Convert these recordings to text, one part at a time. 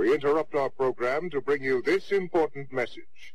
We interrupt our program to bring you this important message.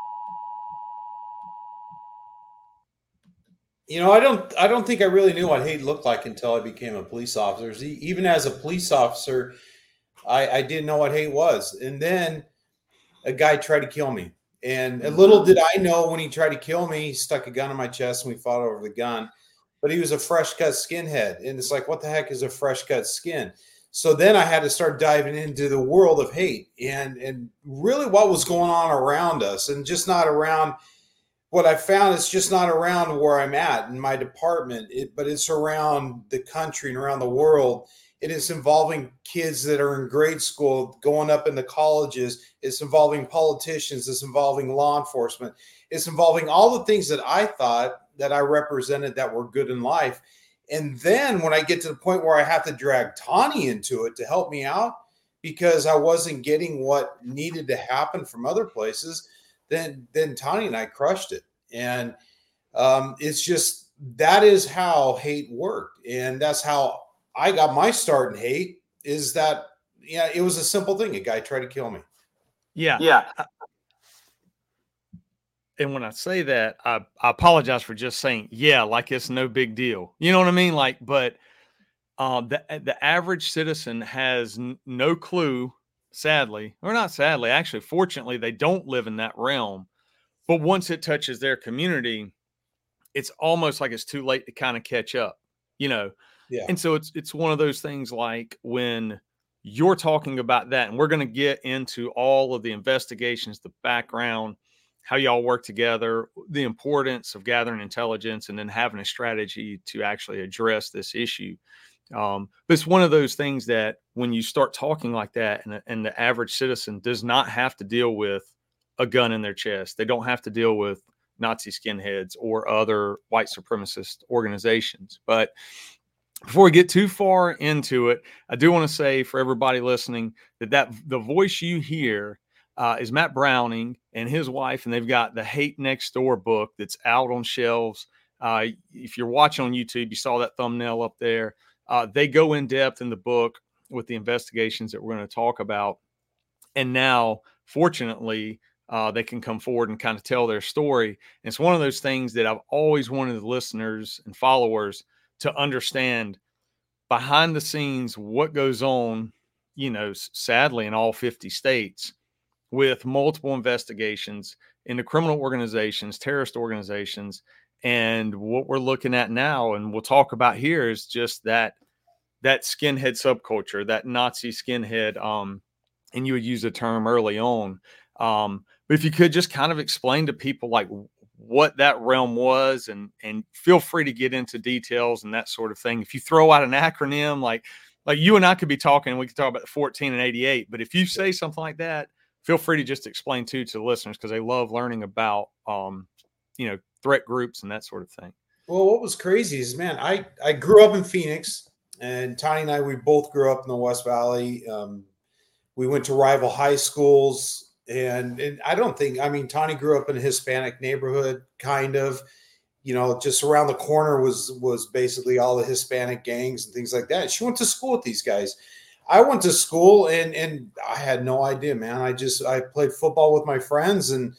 You know, I don't think I really knew what hate looked like until I became a police officer. Even as a police officer, I didn't know what hate was. And then a guy tried to kill me. And little did I know when he tried to kill me, he stuck a gun in my chest and we fought over the gun. But he was a fresh cut skinhead. And it's like, what the heck is a fresh cut skin? So then I had to start diving into the world of hate and really what was going on around us, and just not around what I found. It's just not around where I'm at in my department, but it's around the country and around the world. It is involving kids that are in grade school, going up into colleges. It's involving politicians. It's involving law enforcement. It's involving all the things that I thought that I represented that were good in life. And then when I get to the point where I have to drag Tani into it to help me out because I wasn't getting what needed to happen from other places, then Tani and I crushed it. And it's just, that is how hate worked. And that's how I got my start in hate, is that, yeah, it was a simple thing. A guy tried to kill me. Yeah. And when I say that, I apologize for just saying, yeah, like it's no big deal. You know what I mean? Like, but the average citizen has no clue, sadly, or not sadly, actually, fortunately, they don't live in that realm. But once it touches their community, it's almost like it's too late to kind of catch up, you know? Yeah. And so it's one of those things like when you're talking about that, and we're going to get into all of the investigations, the background, how y'all work together, the importance of gathering intelligence, and then having a strategy to actually address this issue. But it's one of those things that when you start talking like that, and the average citizen does not have to deal with a gun in their chest. They don't have to deal with Nazi skinheads or other white supremacist organizations. But before we get too far into it, I do want to say for everybody listening that the voice you hear is Matt Browning and his wife, and they've got the Hate Next Door book that's out on shelves. If you're watching on YouTube, you saw that thumbnail up there. They go in depth in the book with the investigations that we're going to talk about. And now, fortunately, they can come forward and kind of tell their story. And it's one of those things that I've always wanted the listeners and followers to understand behind the scenes what goes on, you know, sadly in all 50 states with multiple investigations into criminal organizations, terrorist organizations. And what we're looking at now, and we'll talk about here, is just that skinhead subculture, that Nazi skinhead. And you would use the term early on. But if you could just kind of explain to people like what that realm was, and feel free to get into details and that sort of thing. If you throw out an acronym, like you and I could be talking, and we could talk about the 14 and 88, but if you say something like that, feel free to just explain to the listeners, because they love learning about, threat groups and that sort of thing. Well, what was crazy is, man, I grew up in Phoenix, and Tani and I, we both grew up in the West Valley. We went to rival high schools. And I don't think, I mean, Tani grew up in a Hispanic neighborhood, kind of, you know, just around the corner was basically all the Hispanic gangs and things like that. She went to school with these guys. I went to school and I had no idea, man. I played football with my friends, and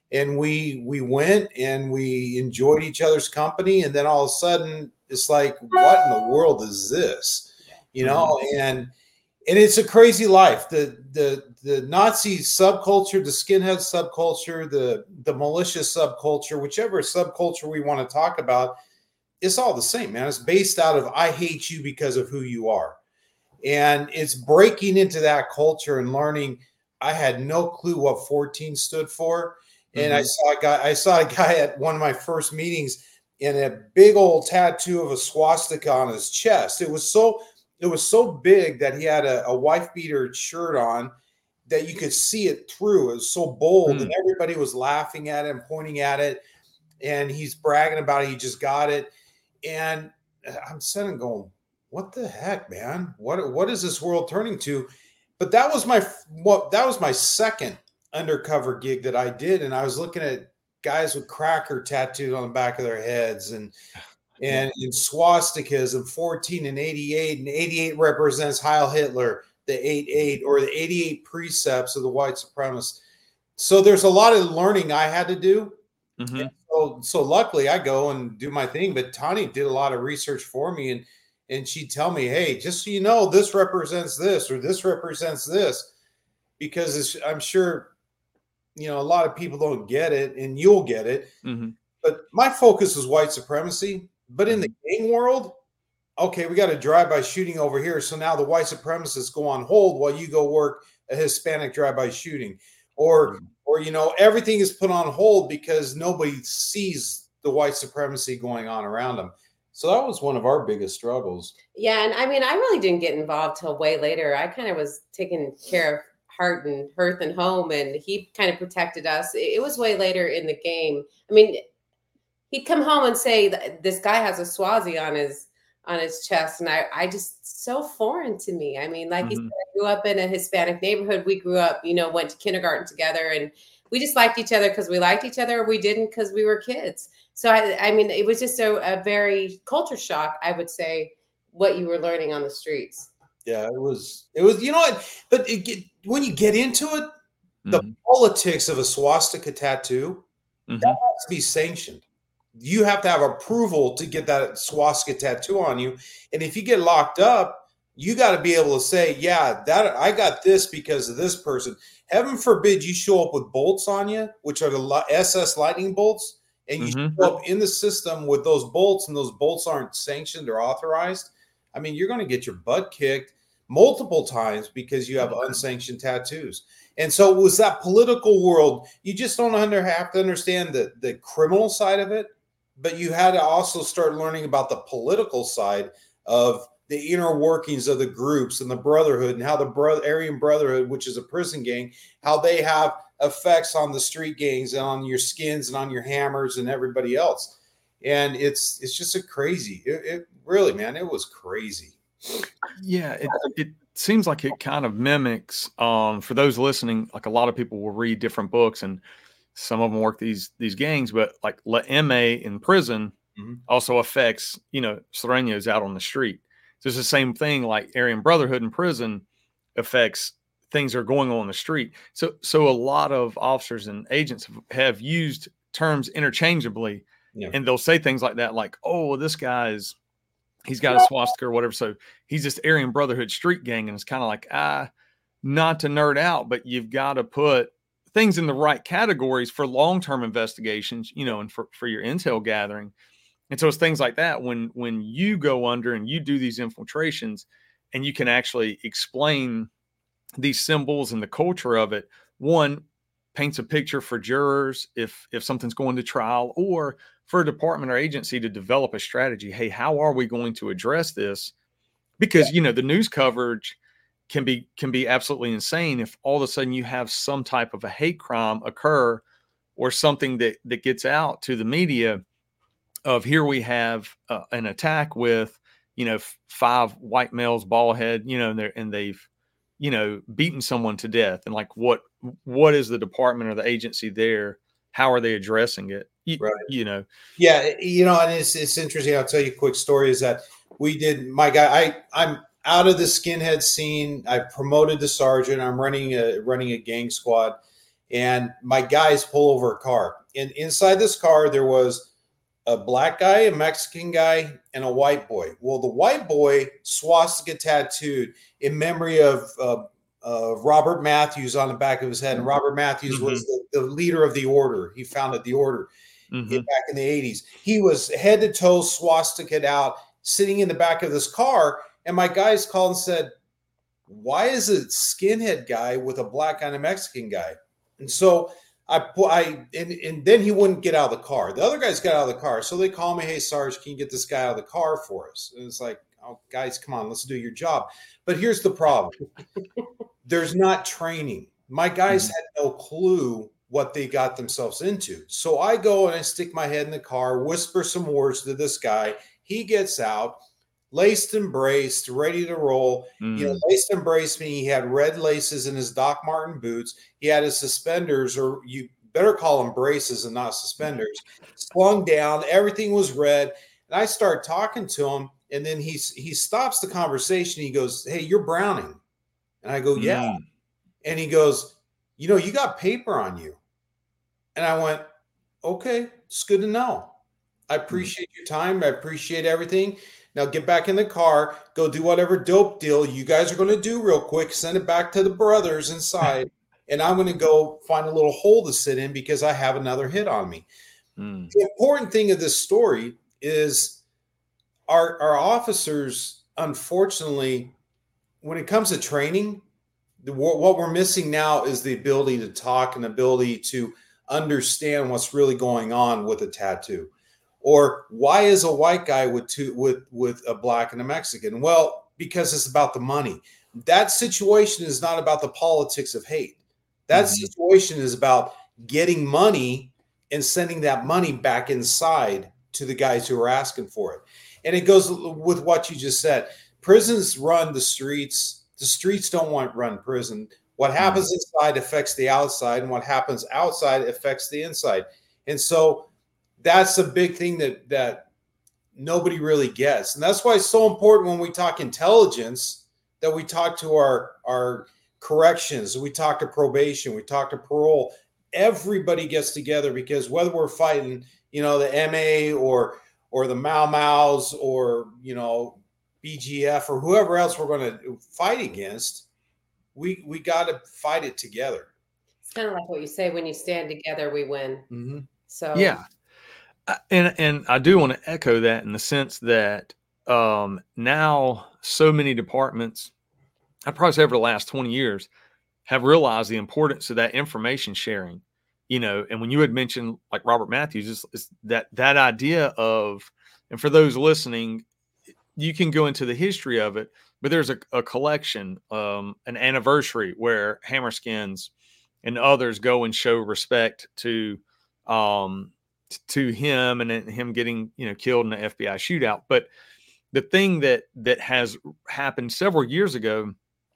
we went and we enjoyed each other's company. And then all of a sudden it's like, what in the world is this? You know, and it's a crazy life. The Nazi subculture, the skinhead subculture, the malicious subculture, whichever subculture we want to talk about, it's all the same, man. It's based out of, I hate you because of who you are. And it's breaking into that culture and learning. I had no clue what 14 stood for. And I saw a guy at one of my first meetings in a big old tattoo of a swastika on his chest. It was so big that he had a wife beater shirt on that you could see it through. It was so bold, and everybody was laughing at it and pointing at it. And he's bragging about it. He just got it. And I'm sitting going, what the heck, man? What is this world turning to? But that was my second undercover gig that I did. And I was looking at guys with cracker tattooed on the back of their heads, and in swastikas, and 14 and 88, and 88 represents Heil Hitler. the 8-8 or the 88 precepts of the white supremacists. So there's a lot of learning I had to do. Mm-hmm. So luckily I go and do my thing, but Tani did a lot of research for me, and she'd tell me, hey, just so you know, this represents this or this represents this, because I'm sure, a lot of people don't get it, and you'll get it. Mm-hmm. But my focus is white supremacy. But in the gang world, okay, we got a drive-by shooting over here. So now the white supremacists go on hold while you go work a Hispanic drive-by shooting. Or everything is put on hold because nobody sees the white supremacy going on around them. So that was one of our biggest struggles. Yeah. And I mean, I really didn't get involved till way later. I kind of was taking care of Hearth and home, and he kind of protected us. It was way later in the game. I mean, he'd come home and say, this guy has a Swazi on his chest. And I just, so foreign to me. I mean, like you said, I grew up in a Hispanic neighborhood. We grew up, went to kindergarten together, and we just liked each other because we liked each other, or we didn't because we were kids. So, I mean, it was just a very culture shock, I would say, what you were learning on the streets. Yeah, it was, but when you get into it, the politics of a swastika tattoo, that has to be sanctioned. You have to have approval to get that swastika tattoo on you. And if you get locked up, you got to be able to say, yeah, that I got this because of this person. Heaven forbid you show up with bolts on you, which are the SS lightning bolts, and you show up in the system with those bolts, and those bolts aren't sanctioned or authorized. I mean, you're going to get your butt kicked multiple times because you have unsanctioned tattoos. And so it was that political world. You just don't have to understand the criminal side of it, but you had to also start learning about the political side of the inner workings of the groups and the brotherhood, and how the Aryan Brotherhood, which is a prison gang, how they have effects on the street gangs and on your skins and on your hammers and everybody else. And it's just it really, man, it was crazy. Yeah, it seems like it kind of mimics, for those listening, like a lot of people will read different books, and some of them work these gangs, but like La M.A. in prison also affects, Sureños out on the street. So it's the same thing, like Aryan Brotherhood in prison affects things that are going on the street. So a lot of officers and agents have used terms interchangeably, and they'll say things like that, like, oh, this guy's, he's got a swastika or whatever, so he's just Aryan Brotherhood street gang. And it's kind of like, not to nerd out, but you've got to put things in the right categories for long-term investigations, and for your intel gathering. And so it's things like that when you go under and you do these infiltrations, and you can actually explain these symbols and the culture of it. One, paints a picture for jurors if something's going to trial, or for a department or agency to develop a strategy. Hey, how are we going to address this? Because, the news coverage can be absolutely insane if all of a sudden you have some type of a hate crime occur, or something that gets out to the media of, here we have an attack with, 5 white males, bald head, and they've, beaten someone to death. And like, what is the department or the agency there? How are they addressing it? Right. Yeah. And it's interesting. I'll tell you a quick story is that I'm out of the skinhead scene. I promoted to sergeant. I'm running a gang squad, and my guys pull over a car. And inside this car, there was a black guy, a Mexican guy, and a white boy. Well, the white boy swastika tattooed in memory of Robert Matthews on the back of his head. And Robert Matthews was the leader of the order. He founded the order back in the 80s. He was head to toe swastikaed out, sitting in the back of this car. And my guys called and said, why is a skinhead guy with a black guy and a Mexican guy? And so and then he wouldn't get out of the car. The other guys got out of the car. So they call me, hey, Sarge, can you get this guy out of the car for us? And it's like, oh, guys, come on, let's do your job. But here's the problem. There's not training. My guys had no clue what they got themselves into. So I go and I stick my head in the car, whisper some words to this guy. He gets out, laced and braced, ready to roll. Laced and braced me. He had red laces in his Doc Marten boots. He had his suspenders, or you better call them braces and not suspenders, slung down. Everything was red. And I start talking to him, and then he stops the conversation. He goes, hey, you're Browning. And I go, yeah. And he goes, you know, you got paper on you. And I went, okay, it's good to know. I appreciate your time. I appreciate everything. Now get back in the car, go do whatever dope deal you guys are going to do real quick, send it back to the brothers inside. And I'm going to go find a little hole to sit in because I have another hit on me. The important thing of this story is our officers, unfortunately, when it comes to training, what we're missing now is the ability to talk and ability to understand what's really going on with a tattoo. Or why is a white guy with a black and a Mexican? Well, because it's about the money. That situation is not about the politics of hate. That situation is about getting money and sending that money back inside to the guys who are asking for it. And it goes with what you just said. Prisons run the streets. The streets don't run prison. What happens inside affects the outside, and what happens outside affects the inside. And so that's a big thing that nobody really gets. And that's why it's so important when we talk intelligence that we talk to our corrections, we talk to probation, we talk to parole. Everybody gets together, because whether we're fighting, you know, the MA or the Mau Mau's or, you know, BGF or whoever else we're going to fight against, we got to fight it together. It's kind of like what you say, when you stand together, we win. So yeah. And I do want to echo that in the sense that now so many departments, I probably say over the last 20 years, have realized the importance of that information sharing, you know. And when you had mentioned like Robert Matthews, is that idea of, and for those listening, you can go into the history of it, but there's a collection, an anniversary where Hammerskins and others go and show respect to him and him getting, you know, killed in the FBI shootout. But the thing that has happened several years ago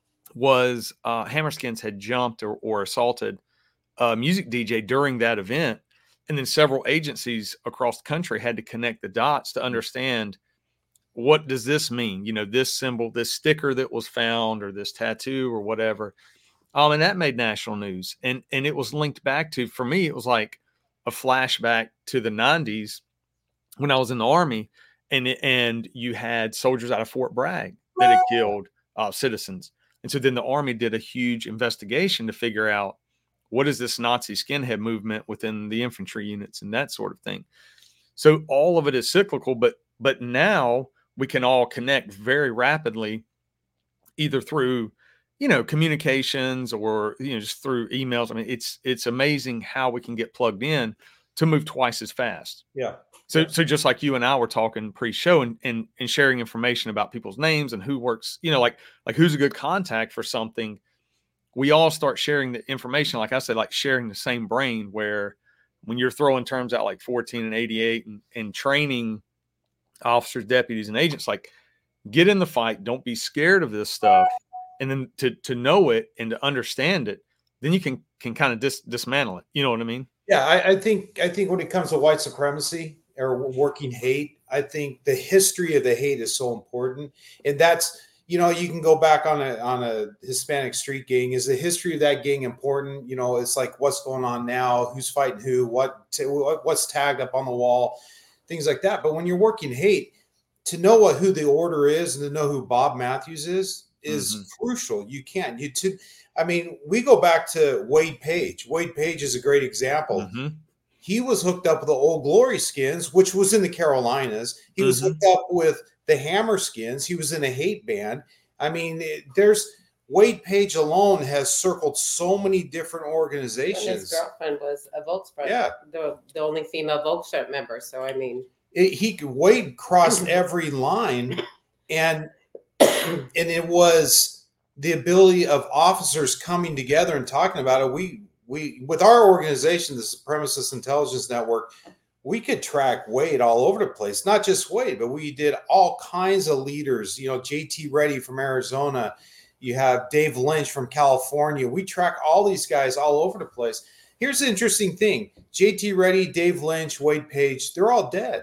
was Hammerskins had jumped or assaulted a music DJ during that event. And then several agencies across the country had to connect the dots to understand, what does this mean? You know, this symbol, this sticker that was found, or this tattoo or whatever. And that made national news. And it was linked back to, for me, it was like a flashback to the 90s when I was in the Army, and you had soldiers out of Fort Bragg that had killed citizens. And so then the Army did a huge investigation to figure out, what is this Nazi skinhead movement within the infantry units and that sort of thing. So all of it is cyclical, but now we can all connect very rapidly, either through, you know, communications or, you know, just through emails. I mean, it's amazing how we can get plugged in to move twice as fast. Yeah. So just like you and I were talking pre-show and sharing information about people's names and who works, you know, like who's a good contact for something, we all start sharing the information. Like I said, like sharing the same brain, where when you're throwing terms out like 14 and 88 and training officers, deputies, and agents, like, get in the fight. Don't be scared of this stuff. And then to know it and to understand it, then you can kind of dismantle it. You know what I mean? Yeah, I think when it comes to white supremacy or working hate, I think the history of the hate is so important. And that's, you know, you can go back on a Hispanic street gang. Is the history of that gang important? You know, it's like, what's going on now? Who's fighting who? What's tagged up on the wall? Things like that. But when you're working hate, to know who the order is and to know who Bob Matthews is crucial. You can't. I mean, we go back to Wade Page. Wade Page is a great example. He was hooked up with the Old Glory Skins, which was in the Carolinas. He was hooked up with the Hammerskins. He was in a hate band. I mean, Wade Page alone has circled so many different organizations. And his girlfriend was a Volkswagen. Yeah. The only female Volkswagen member. So, I mean, Wade crossed every line, and it was the ability of officers coming together and talking about it. We with our organization, the Supremacist Intelligence Network, we could track Wade all over the place. Not just Wade, but we did all kinds of leaders. You know, JT Reddy from Arizona. You have Dave Lynch from California. We track all these guys all over the place. Here's the interesting thing. JT Reddy, Dave Lynch, Wade Page, they're all dead.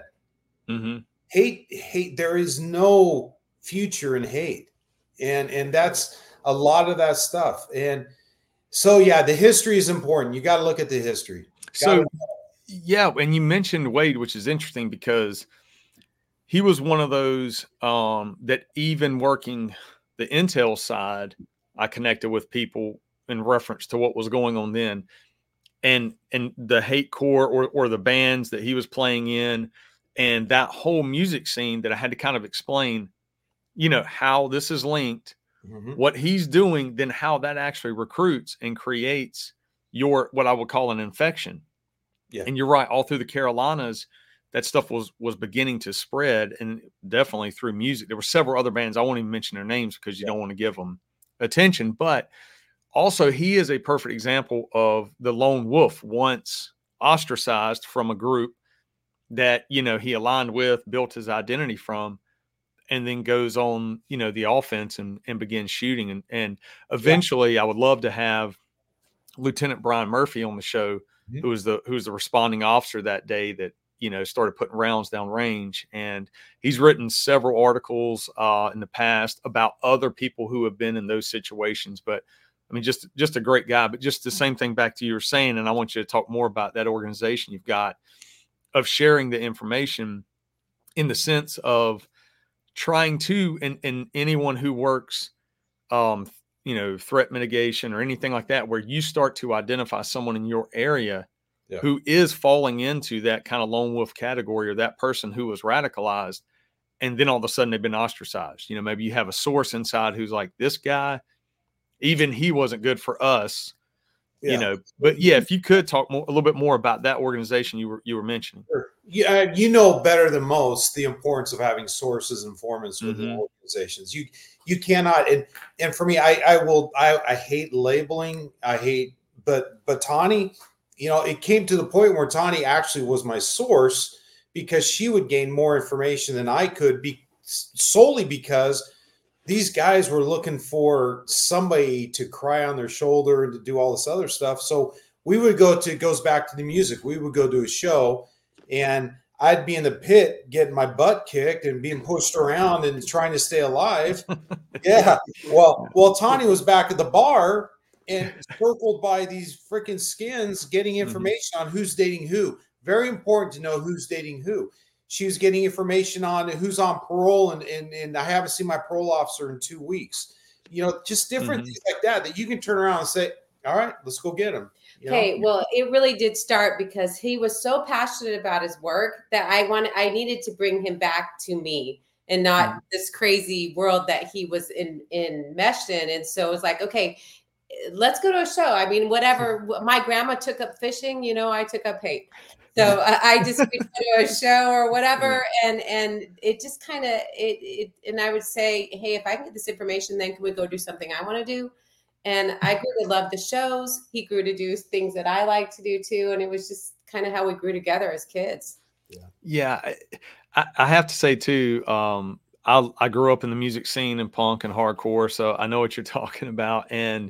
Hate, there is no future in hate. And that's a lot of that stuff. And so, yeah, the history is important. You got to look at the history. So, yeah. And you mentioned Wade, which is interesting because he was one of those that even working the Intel side, I connected with people in reference to what was going on then. And the hate core or the bands that he was playing in and that whole music scene that I had to kind of explain, how this is linked, what he's doing, then how that actually recruits and creates what I would call an infection. Yeah. And you're right. All through the Carolinas, that stuff was beginning to spread, and definitely through music. There were several other bands. I won't even mention their names because you don't want to give them attention, but also he is a perfect example of the lone wolf, once ostracized from a group that, he aligned with, built his identity from, and then goes on, the offense and begins shooting. And eventually I would love to have Lieutenant Brian Murphy on the show, who was the responding officer that day that, started putting rounds down range. And he's written several articles in the past about other people who have been in those situations. But I mean, just a great guy. But just the same thing back to you were saying, and I want you to talk more about that organization you've got of sharing the information in the sense of trying to, and anyone who works, threat mitigation or anything like that, where you start to identify someone in your area who is falling into that kind of lone wolf category, or that person who was radicalized, and then all of a sudden they've been ostracized. Maybe you have a source inside who's like, this guy, even he wasn't good for us. But yeah, if you could talk a little bit more about that organization you were mentioning. Sure. Yeah, better than most the importance of having sources, informants within organizations. You cannot, and for me, I hate labeling. But Tani, it came to the point where Tani actually was my source because she would gain more information than I could, solely because these guys were looking for somebody to cry on their shoulder and to do all this other stuff. So we would it goes back to the music. We would go do a show and I'd be in the pit getting my butt kicked and being pushed around and trying to stay alive. Yeah. Well, Tani was back at the bar and circled by these freaking skins getting information on who's dating who. Very important to know who's dating who. She was getting information on who's on parole, and I haven't seen my parole officer in 2 weeks. Just different things like that you can turn around and say, all right, let's go get him. Okay, well, it really did start because he was so passionate about his work that I needed to bring him back to me and not this crazy world that he was enmeshed in. And so it was like, okay, let's go to a show. I mean, whatever. My grandma took up fishing, I took up hate. So I just would go to a show or whatever, and it just kind of and I would say, hey, if I can get this information, then can we go do something I want to do? And I grew to love the shows. He grew to do things that I like to do too, and it was just kind of how we grew together as kids. Yeah, I have to say too. I grew up in the music scene and punk and hardcore, so I know what you're talking about. And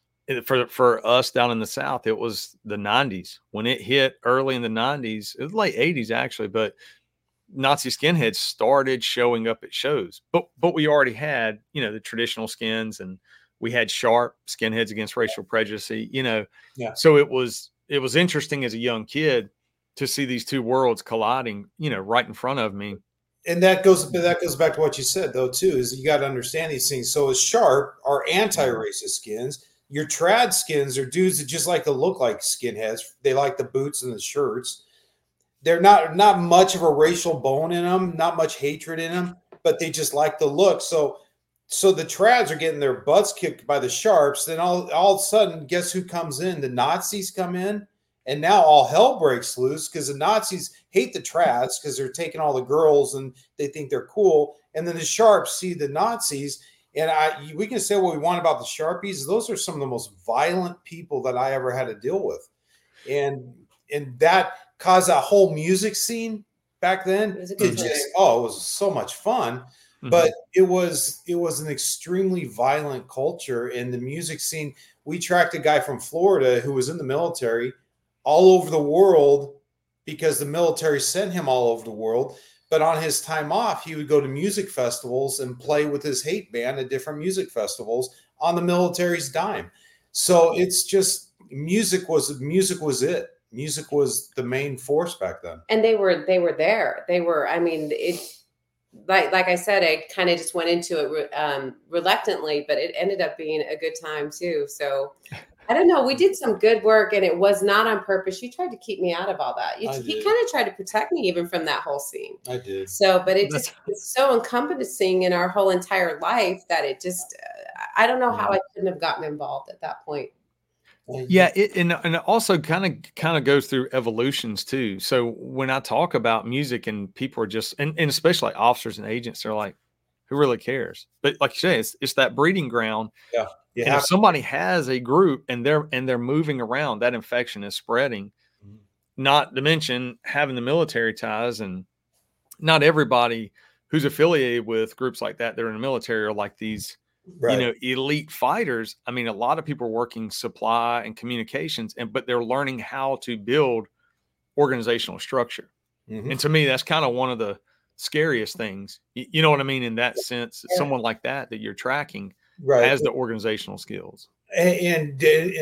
for us down in the South, it was the 90s when it hit early in the 90s. It was late 80s actually, but Nazi skinheads started showing up at shows. But we already had, the traditional skins, and we had sharp skinheads against racial prejudice, So it was interesting as a young kid to see these two worlds colliding, right in front of me. And that goes back to what you said though, too, is you got to understand these things. So as sharp are anti-racist skins. Your trad skins are dudes that just like to look like skinheads. They like the boots and the shirts. They're not much of a racial bone in them, not much hatred in them, but they just like the look. So the trads are getting their butts kicked by the sharps. Then all of a sudden, guess who comes in? The Nazis come in, and now all hell breaks loose because the Nazis hate the trads because they're taking all the girls and they think they're cool. And then the sharps see the Nazis. And we can say what we want about the Sharpies. Those are some of the most violent people that I ever had to deal with. And that caused that whole music scene back then. It was so much fun. But it was an extremely violent culture in the music scene. We tracked a guy from Florida who was in the military all over the world because the military sent him all over the world. but on his time off, he would go to music festivals and play with his hate band at different music festivals on the military's dime. So it's just music was it. Music was the main force back then. And they were there. They were, I mean, it, like I said, I kind of just went into it reluctantly, but it ended up being a good time too. So I don't know. We did some good work, and it was not on purpose. You tried to keep me out of all that. He kind of tried to protect me even from that whole scene. I did. So, but it's so encompassing in our whole entire life that it just, I don't know how I couldn't have gotten involved at that point. Yeah, and it also kind of goes through evolutions too. So when I talk about music and people are just, and especially like officers and agents, they're like, who really cares? But like you say, it's that breeding ground. Yeah. And if somebody has a group and they're moving around, that infection is spreading. Not to mention having the military ties, and not everybody who's affiliated with groups like that in the military are like these, elite fighters. I mean, a lot of people are working supply and communications, but they're learning how to build organizational structure. And to me, that's kind of one of the scariest things. You know what I mean? In that sense, someone like that you're tracking has the organizational skills. And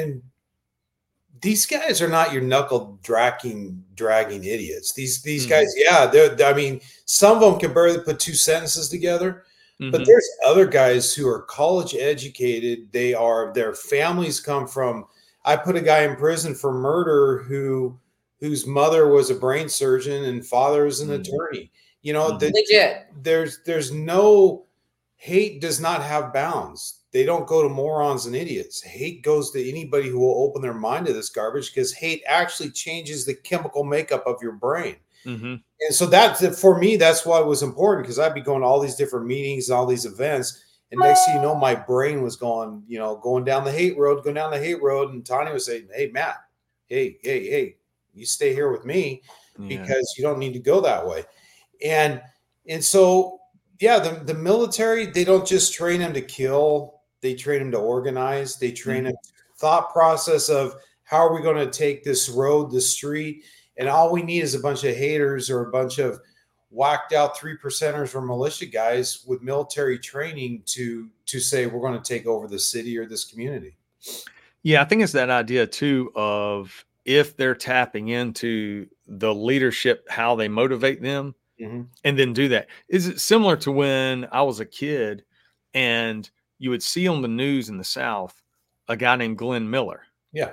these guys are not your knuckle dragging idiots. These guys, I mean, some of them can barely put two sentences together. But there's other guys who are college educated. Their families come from. I put a guy in prison for murder whose mother was a brain surgeon and father is an attorney. You know, legit. There's no hate does not have bounds. They don't go to morons and idiots. Hate goes to anybody who will open their mind to this garbage, because hate actually changes the chemical makeup of your brain. And so for me, that's why it was important, because I'd be going to all these different meetings and all these events. And next thing you know, my brain was going down the hate road. And Tanya was saying, hey, Matt, hey, you stay here with me because you don't need to go that way. And so, the military, they don't just train them to kill. They train them to organize. They train them thought process of how are we going to take this road, this street. And all we need is a bunch of haters or a bunch of whacked out 3%ers or militia guys with military training to say we're going to take over the city or this community. Yeah, I think it's that idea too of if they're tapping into the leadership, how they motivate them, and then do that. Is it similar to when I was a kid and you would see on the news in the South a guy named Glenn Miller? Yeah.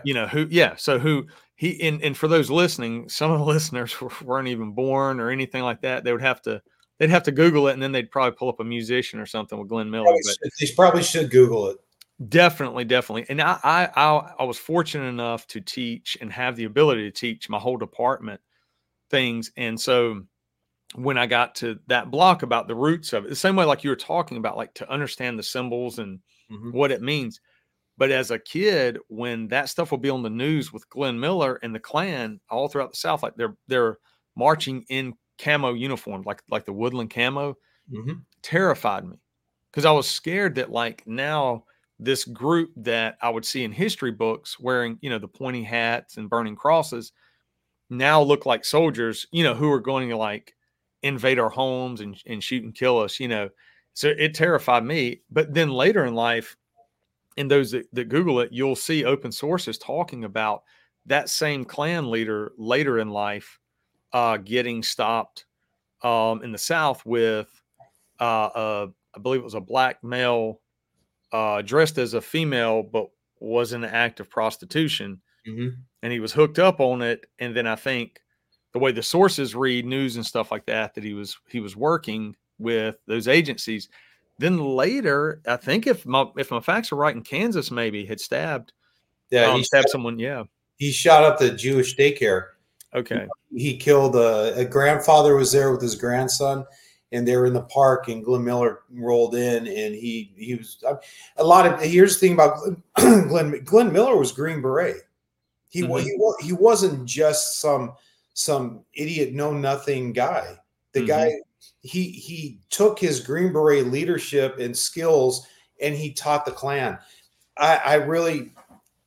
And for those listening, some of the listeners weren't even born or anything like that. They'd have to Google it, and then they'd probably pull up a musician or something with Glenn Miller. They probably should Google it. Definitely. And I was fortunate enough to teach and have the ability to teach my whole department things. And so when I got to that block about the roots of it, the same way like you were talking about, like to understand the symbols and what it means. But as a kid, when that stuff will be on the news with Glenn Miller and the Klan all throughout the South, like they're marching in camo uniforms, like the woodland camo, terrified me, because I was scared that like now this group that I would see in history books wearing, the pointy hats and burning crosses now look like soldiers, who are going to like invade our homes and shoot and kill us, So it terrified me. But then later in life, and those that Google it, you'll see open sources talking about that same Klan leader later in life getting stopped in the South with, I believe it was a black male dressed as a female, but was in the act of prostitution. And he was hooked up on it. And then I think the way the sources read news and stuff like that he was working with those agencies. Then later, I think if my facts are right, in Kansas, maybe had stabbed. Yeah, he stabbed someone. Yeah, he shot up the Jewish daycare. Okay, he killed a grandfather was there with his grandson, and they were in the park. And Glenn Miller rolled in, and he was a lot of. Here's the thing about Glenn Miller was Green Beret. He wasn't just some idiot know nothing guy. The guy. He took his Green Beret leadership and skills, and he taught the Klan. I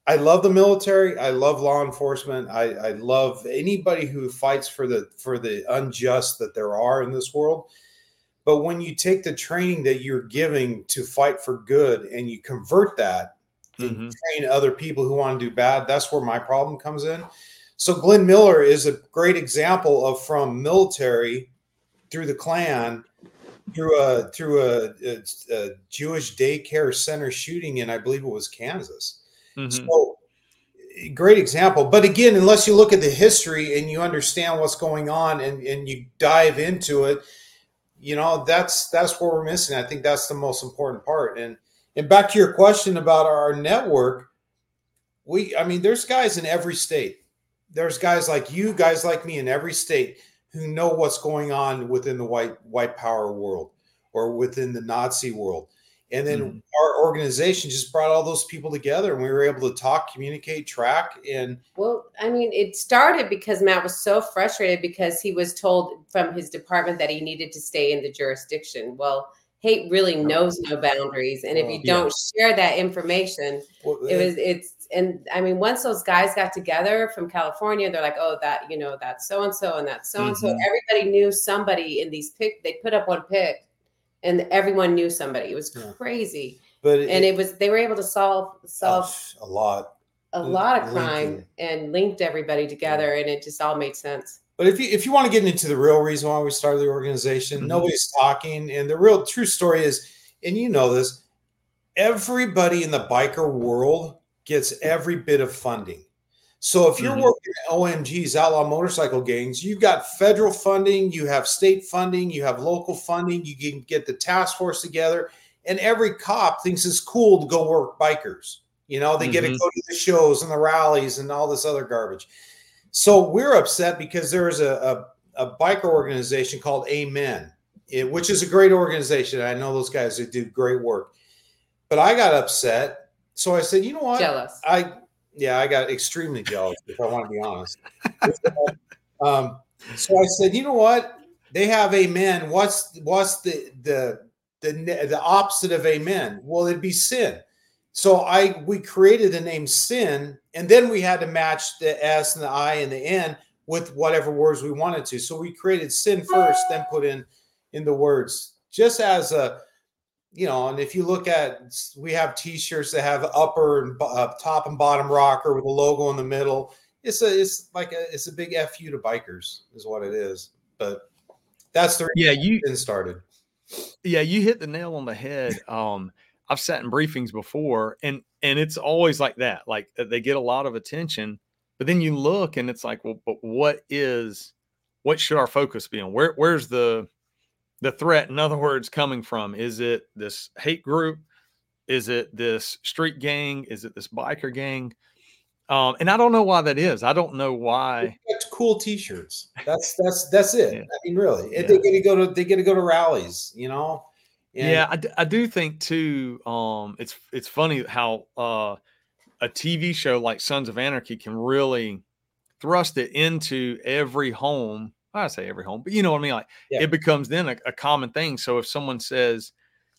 I love the military. I love law enforcement. I love anybody who fights for the unjust that there are in this world. But when you take the training that you're giving to fight for good and you convert that and train other people who want to do bad, that's where my problem comes in. So Glenn Miller is a great example of from military through the Klan through a Jewish daycare center shooting in, I believe it was Kansas. So great example. But again, unless you look at the history and you understand what's going on and you dive into it, you know, that's what we're missing. I think that's the most important part. And back to your question about our network, there's guys in every state. There's guys like you, guys like me in every state who know what's going on within the white power world or within the Nazi world. And then our organization just brought all those people together and we were able to talk, communicate, track. And well, I mean, it started because Matt was so frustrated because he was told from his department that he needed to stay in the jurisdiction. Well, hate really knows no boundaries. And if you don't share that information, and I mean, once those guys got together from California, they're like, oh, that, you know, that's so-and-so and that's so-and-so. Everybody knew somebody in these they put up one pic. And everyone knew somebody. It was crazy, but they were able to solve a lot of crime and linked everybody together, and it just all made sense. But if you want to get into the real reason why we started the organization, nobody's talking, and the real true story is, and you know this, everybody in the biker world gets every bit of funding. So if you're working at OMGs, outlaw motorcycle gangs, you've got federal funding, you have state funding, you have local funding, you can get the task force together, and every cop thinks it's cool to go work bikers. You know, they get to go to the shows and the rallies and all this other garbage. So we're upset because there is a biker organization called Amen, which is a great organization. I know those guys that do great work. But I got upset. So I said, you know what? Jealous. I got extremely jealous, if I want to be honest. So I said, you know what? They have Amen. What's the opposite of Amen? Well, it'd be sin. So we created the name Sin, and then we had to match the S and the I and the N with whatever words we wanted to. So we created Sin first, then put in the words just as a. You know, and if you look at, we have T-shirts that have upper and top and bottom rocker with a logo in the middle. It's a big FU to bikers, is what it is. But that's the reason you started. Yeah, you hit the nail on the head. I've sat in briefings before, and it's always like that. Like they get a lot of attention, but then you look, and it's like, well, but what should our focus be on? Where's the threat, in other words, coming from? Is it this hate group? Is it this street gang? Is it this biker gang? And I don't know why that is. I don't know why. It's cool T-shirts. That's it. Yeah. I mean, really, they get to go to rallies. You know. And I do think too. It's funny how a TV show like Sons of Anarchy can really thrust it into every home. I say every home, but you know what I mean? Like it becomes then a common thing. So if someone says,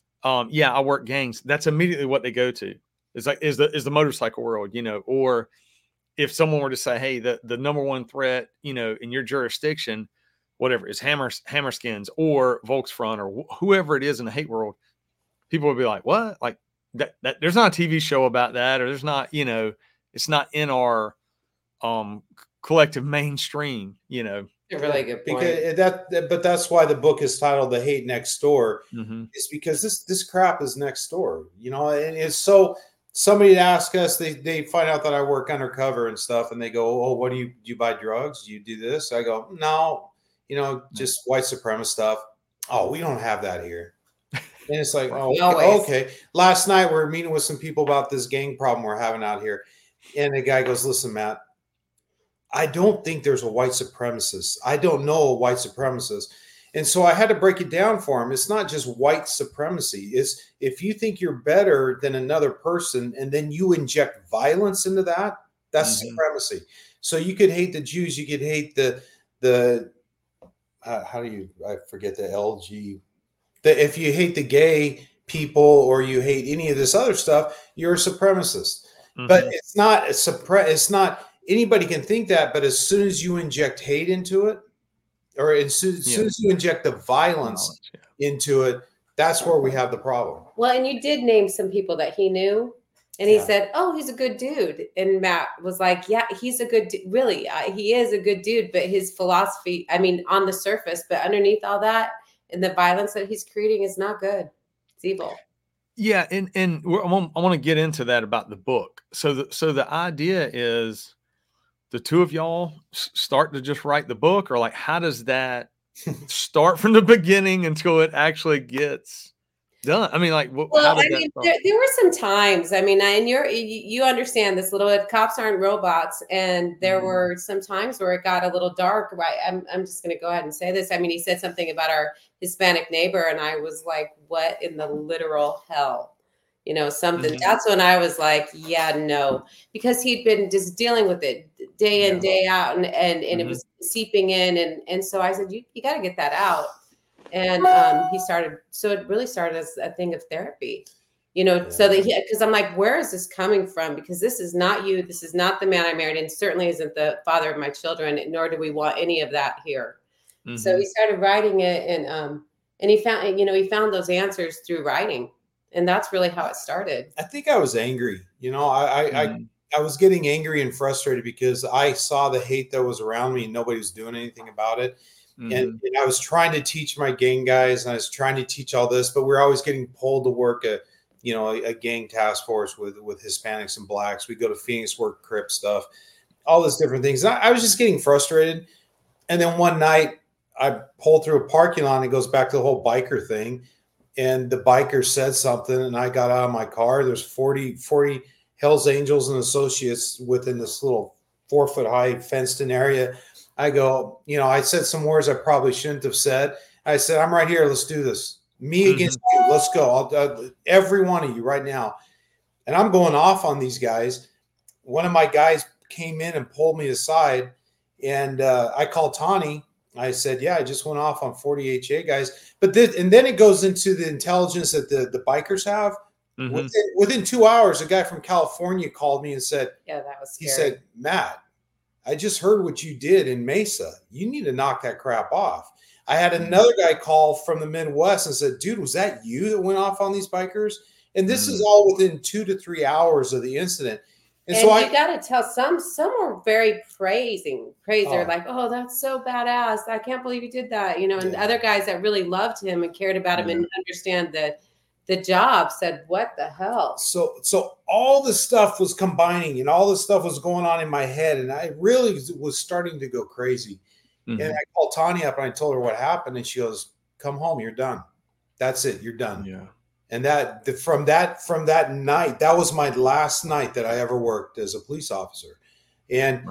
I work gangs, that's immediately what they go to. It's like, is the motorcycle world, you know, or if someone were to say, hey, the number one threat, you know, in your jurisdiction, whatever is Hammerskins or Volksfront or whoever it is in the hate world, people would be like, what? Like that there's not a TV show about that, or there's not, you know, it's not in our collective mainstream, you know. A really good point. But that's why the book is titled "The Hate Next Door." Is because this crap is next door, you know. And it's so somebody ask us, they find out that I work undercover and stuff, and they go, "Oh, what do you buy drugs? Do you do this?" I go, "No, you know, just white supremacist stuff." Oh, we don't have that here. And it's like, oh, okay. Last night we were meeting with some people about this gang problem we're having out here, and the guy goes, "Listen, Matt, I don't think there's a white supremacist. I don't know a white supremacist." And so I had to break it down for him. It's not just white supremacy. It's if you think you're better than another person and then you inject violence into that, that's supremacy. So you could hate the Jews. You could hate the I forget the LG. If you hate the gay people or you hate any of this other stuff, you're a supremacist. but it's not a it's not, anybody can think that, but as soon as you inject hate into it, or as soon as you inject the violence into it, that's where we have the problem. Well, and you did name some people that he knew, and he said, "Oh, he's a good dude." And Matt was like, "Yeah, he's a good dude. Really, he is a good dude, but his philosophy, I mean, on the surface, but underneath all that and the violence that he's creating is not good. It's evil." Yeah, and I want to get into that about the book. So the idea is the two of y'all start to just write the book, or like how does that start from the beginning until it actually gets done? I mean, like, well, I mean, there were some times. I mean, and you understand this little bit. Cops aren't robots, and there were some times where it got a little dark. Right? I'm just going to go ahead and say this. I mean, he said something about our Hispanic neighbor, and I was like, "What in the literal hell?" You know, something. That's when I was like, "Yeah, no," because he'd been just dealing with it day in, day out, and it was seeping in, and so I said, "You got to get that out." And he started, so it really started as a thing of therapy, you know, so that because I'm like, where is this coming from? Because this is not you. This is not the man I married, and certainly isn't the father of my children, nor do we want any of that here. So he started writing it, and he found those answers through writing. And that's really how it started. I think I was angry. You know, I was getting angry and frustrated because I saw the hate that was around me and nobody was doing anything about it. And I was trying to teach my gang guys, and I was trying to teach all this, but we're always getting pulled to work a gang task force with Hispanics and blacks. We go to Phoenix, work Crip stuff, all those different things. I was just getting frustrated. And then one night I pulled through a parking lot, and it goes back to the whole biker thing. And the biker said something, and I got out of my car. There's 40 Hells Angels and associates within this little 4-foot high fenced in area. I go, I said some words I probably shouldn't have said. I said, "I'm right here. Let's do this. Me against you. Let's go. Every one of you right now." And I'm going off on these guys. One of my guys came in and pulled me aside, and I called Tawny. I said, "Yeah, I just went off on 40 HA guys." But then it goes into the intelligence that the bikers have. Within 2 hours, a guy from California called me and said, "Yeah, that was scary." He said, "Matt, I just heard what you did in Mesa. You need to knock that crap off." I had another guy call from the Midwest and said, "Dude, was that you that went off on these bikers?" And this is all within 2 to 3 hours of the incident. And so you got to tell some were very praising. They're like, "Oh, that's so badass. I can't believe you did that." And other guys that really loved him and cared about him and understand the job said, "What the hell?" So all the stuff was combining, and all the stuff was going on in my head, and I really was starting to go crazy. And I called Tanya up and I told her what happened, and she goes, "Come home, you're done. That's it, you're done." Yeah. And from that night, that was my last night that I ever worked as a police officer. And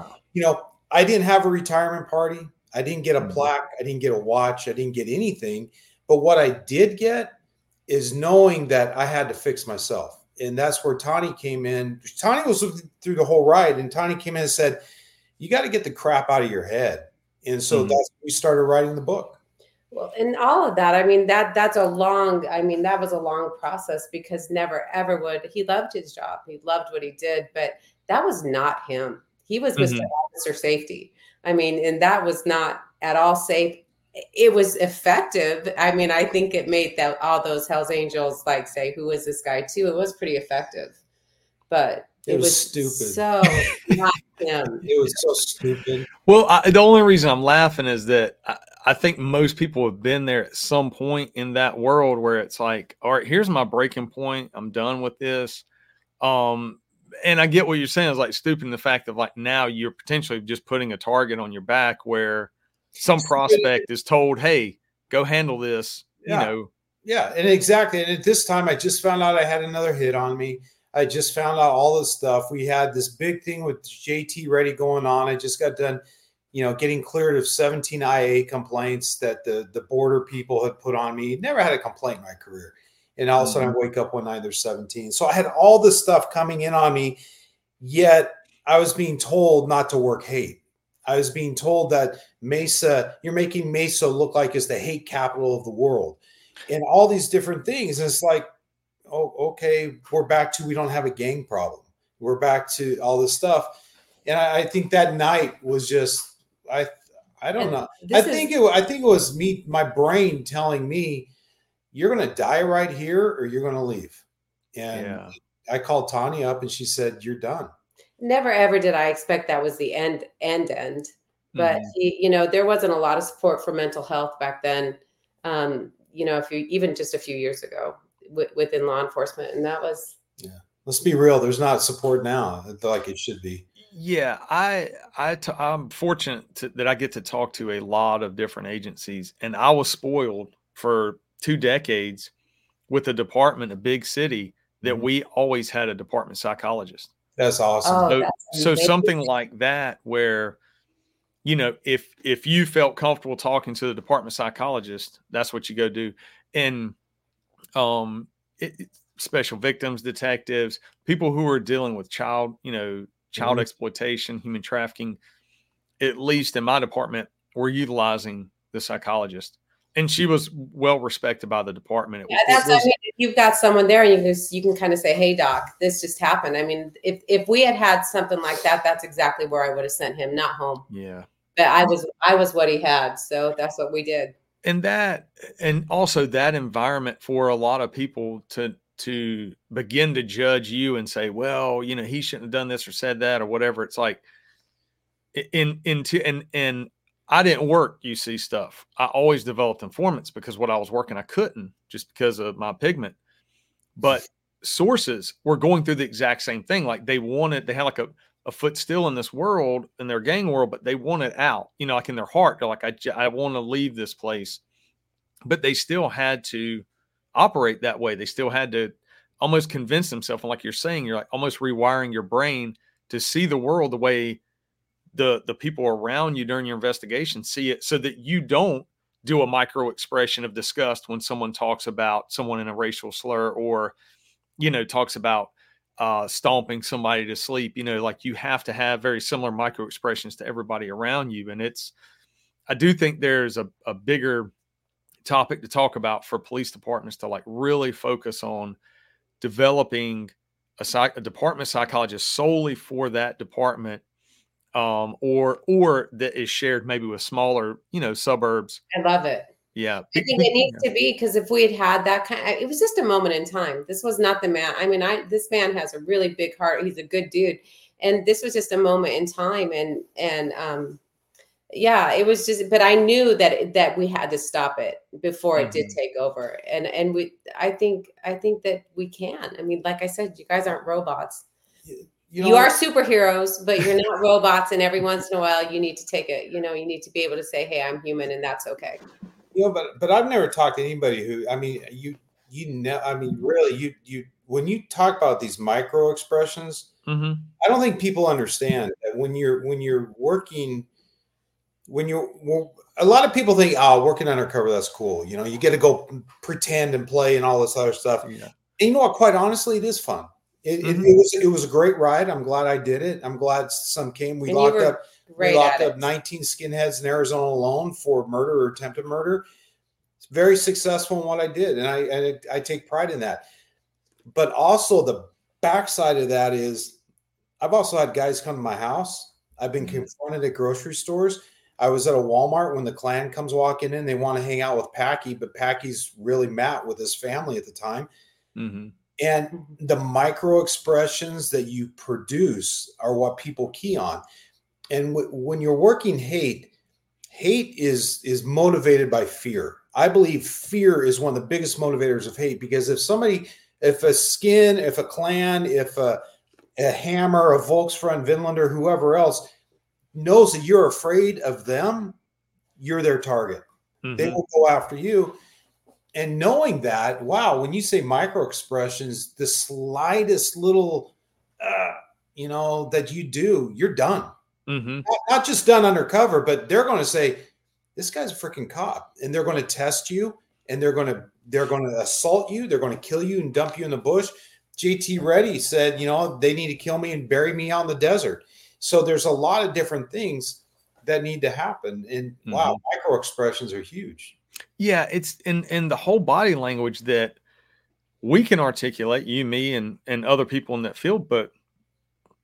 I didn't have a retirement party. I didn't get a plaque. I didn't get a watch. I didn't get anything. But what I did get is knowing that I had to fix myself. And that's where Tawny came in. Tawny was through the whole ride, and Tawny came in and said, "You got to get the crap out of your head." And so that's when we started writing the book. Well, and all of that, I mean, that was a long process, because never, ever would. He loved his job. He loved what he did, but that was not him. He was Mr. Officer Safety. I mean, and that was not at all safe. It was effective. I mean, I think it made all those Hells Angels like say, "Who is this guy?" too. It was pretty effective, but it was stupid. So not him. It was so stupid. Well, the only reason I'm laughing is that I think most people have been there at some point in that world where it's like, all right, here's my breaking point. I'm done with this. And I get what you're saying is like stupid in the fact of like now you're potentially just putting a target on your back where some prospect is told, "Hey, go handle this." Yeah, and exactly. And at this time, I just found out I had another hit on me. I just found out all this stuff. We had this big thing with JT Ready going on. I just got done, getting cleared of 17 IA complaints that the border people had put on me. Never had a complaint in my career. And all of a sudden I wake up one night, there's 17. So I had all this stuff coming in on me, yet I was being told not to work hate. I was being told that Mesa, you're making Mesa look like it's the hate capital of the world and all these different things. And it's like, oh, okay, we're back to, we don't have a gang problem. We're back to all this stuff. And I think that night was just, I don't know. I think it was me, my brain telling me, you're going to die right here or you're going to leave. And I called Tanya up and she said, you're done. Never ever did I expect that was the end. But there wasn't a lot of support for mental health back then. If you even just a few years ago within law enforcement, and that was. Yeah, let's be real. There's not support now like it should be. Yeah, I'm fortunate that I get to talk to a lot of different agencies, and I was spoiled for 2 decades with a department, a big city, that we always had a department psychologist. That's awesome. So something like that, where, if you felt comfortable talking to the department psychologist, that's what you go do. And special victims, detectives, people who are dealing with child exploitation, human trafficking, at least in my department, we're utilizing the psychologist. And she was well respected by the department. If you've got someone there and you can kind of say, hey, doc, this just happened. I mean, if we had something like that, that's exactly where I would have sent him, not home. Yeah. But I was what he had. So that's what we did. And also that environment for a lot of people to begin to judge you and say, well, he shouldn't have done this or said that or whatever. It's like and I didn't work UC stuff. I always developed informants because what I was working, I couldn't just because of my pigment. But sources were going through the exact same thing. Like they had like a foot still in this world, in their gang world, but they wanted out, like in their heart. They're like, I want to leave this place. But they still had to operate that way. They still had to almost convince themselves. And like you're saying, you're like almost rewiring your brain to see the world the way the people around you during your investigation see it, so that you don't do a micro expression of disgust when someone talks about someone in a racial slur or, talks about stomping somebody to sleep. Like you have to have very similar micro expressions to everybody around you. And I do think there's a bigger topic to talk about for police departments to like really focus on developing a department psychologist solely for that department, or that is shared maybe with smaller, suburbs. I love it. Yeah. I think it needs to be, because if we had that it was just a moment in time. This was not the man. I mean, this man has a really big heart. He's a good dude. And this was just a moment in time. And it was just, but I knew that we had to stop it before it did take over. And I think that we can. I mean, like I said, you guys aren't robots. You are superheroes, but you're not robots. And every once in a while you need to take it, you need to be able to say, hey, I'm human, and that's okay. But I've never talked to anybody who, really, you when you talk about these micro expressions, I don't think people understand that when you're working, a lot of people think, working undercover, that's cool. You get to go pretend and play and all this other stuff. Yeah. And you know what? Quite honestly, it is fun. It was a great ride. I'm glad I did it. I'm glad some came. We locked up 19 skinheads in Arizona alone for murder or attempted murder. It's very successful in what I did, and I take pride in that. But also the backside of that is, I've also had guys come to my house. I've been confronted at grocery stores. I was at a Walmart when the Klan comes walking in. They want to hang out with Packy, but Packy's really mad with his family at the time. Mm-hmm. And the micro expressions that you produce are what people key on. And when you're working hate is motivated by fear. I believe fear is one of the biggest motivators of hate, because if a skin, if a Klan, if a Hammer, a Volksfront, Vinlander, whoever else knows that you're afraid of them, you're their target. Mm-hmm. They will go after you. And knowing that, wow, when you say micro expressions, the slightest little, that you do, you're done. Mm-hmm. Not just done undercover, but they're going to say, this guy's a freaking cop, and they're going to test you, and they're going to assault you. They're going to kill you and dump you in the bush. JT Reddy said, they need to kill me and bury me out in the desert. So there's a lot of different things that need to happen. And wow, micro expressions are huge. Yeah, it's in the whole body language that we can articulate, you, me, and other people in that field. But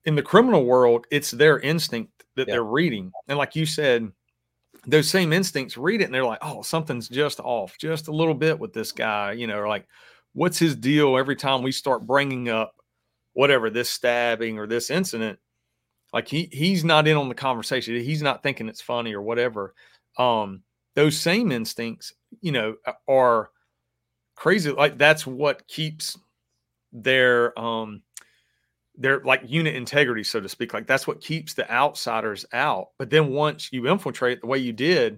in the criminal world, it's their instinct that Yeah. they're reading. And like you said, those same instincts read it and they're like, oh, something's just off just a little bit with this guy, you know, or like, what's his deal every time we start bringing up whatever, this stabbing or this incident? Like he's not in on the conversation. He's not thinking it's funny or whatever. Those same instincts, you know, are crazy. Like that's what keeps their like unit integrity, so to speak. Like that's what keeps the outsiders out. But then once you infiltrate the way you did,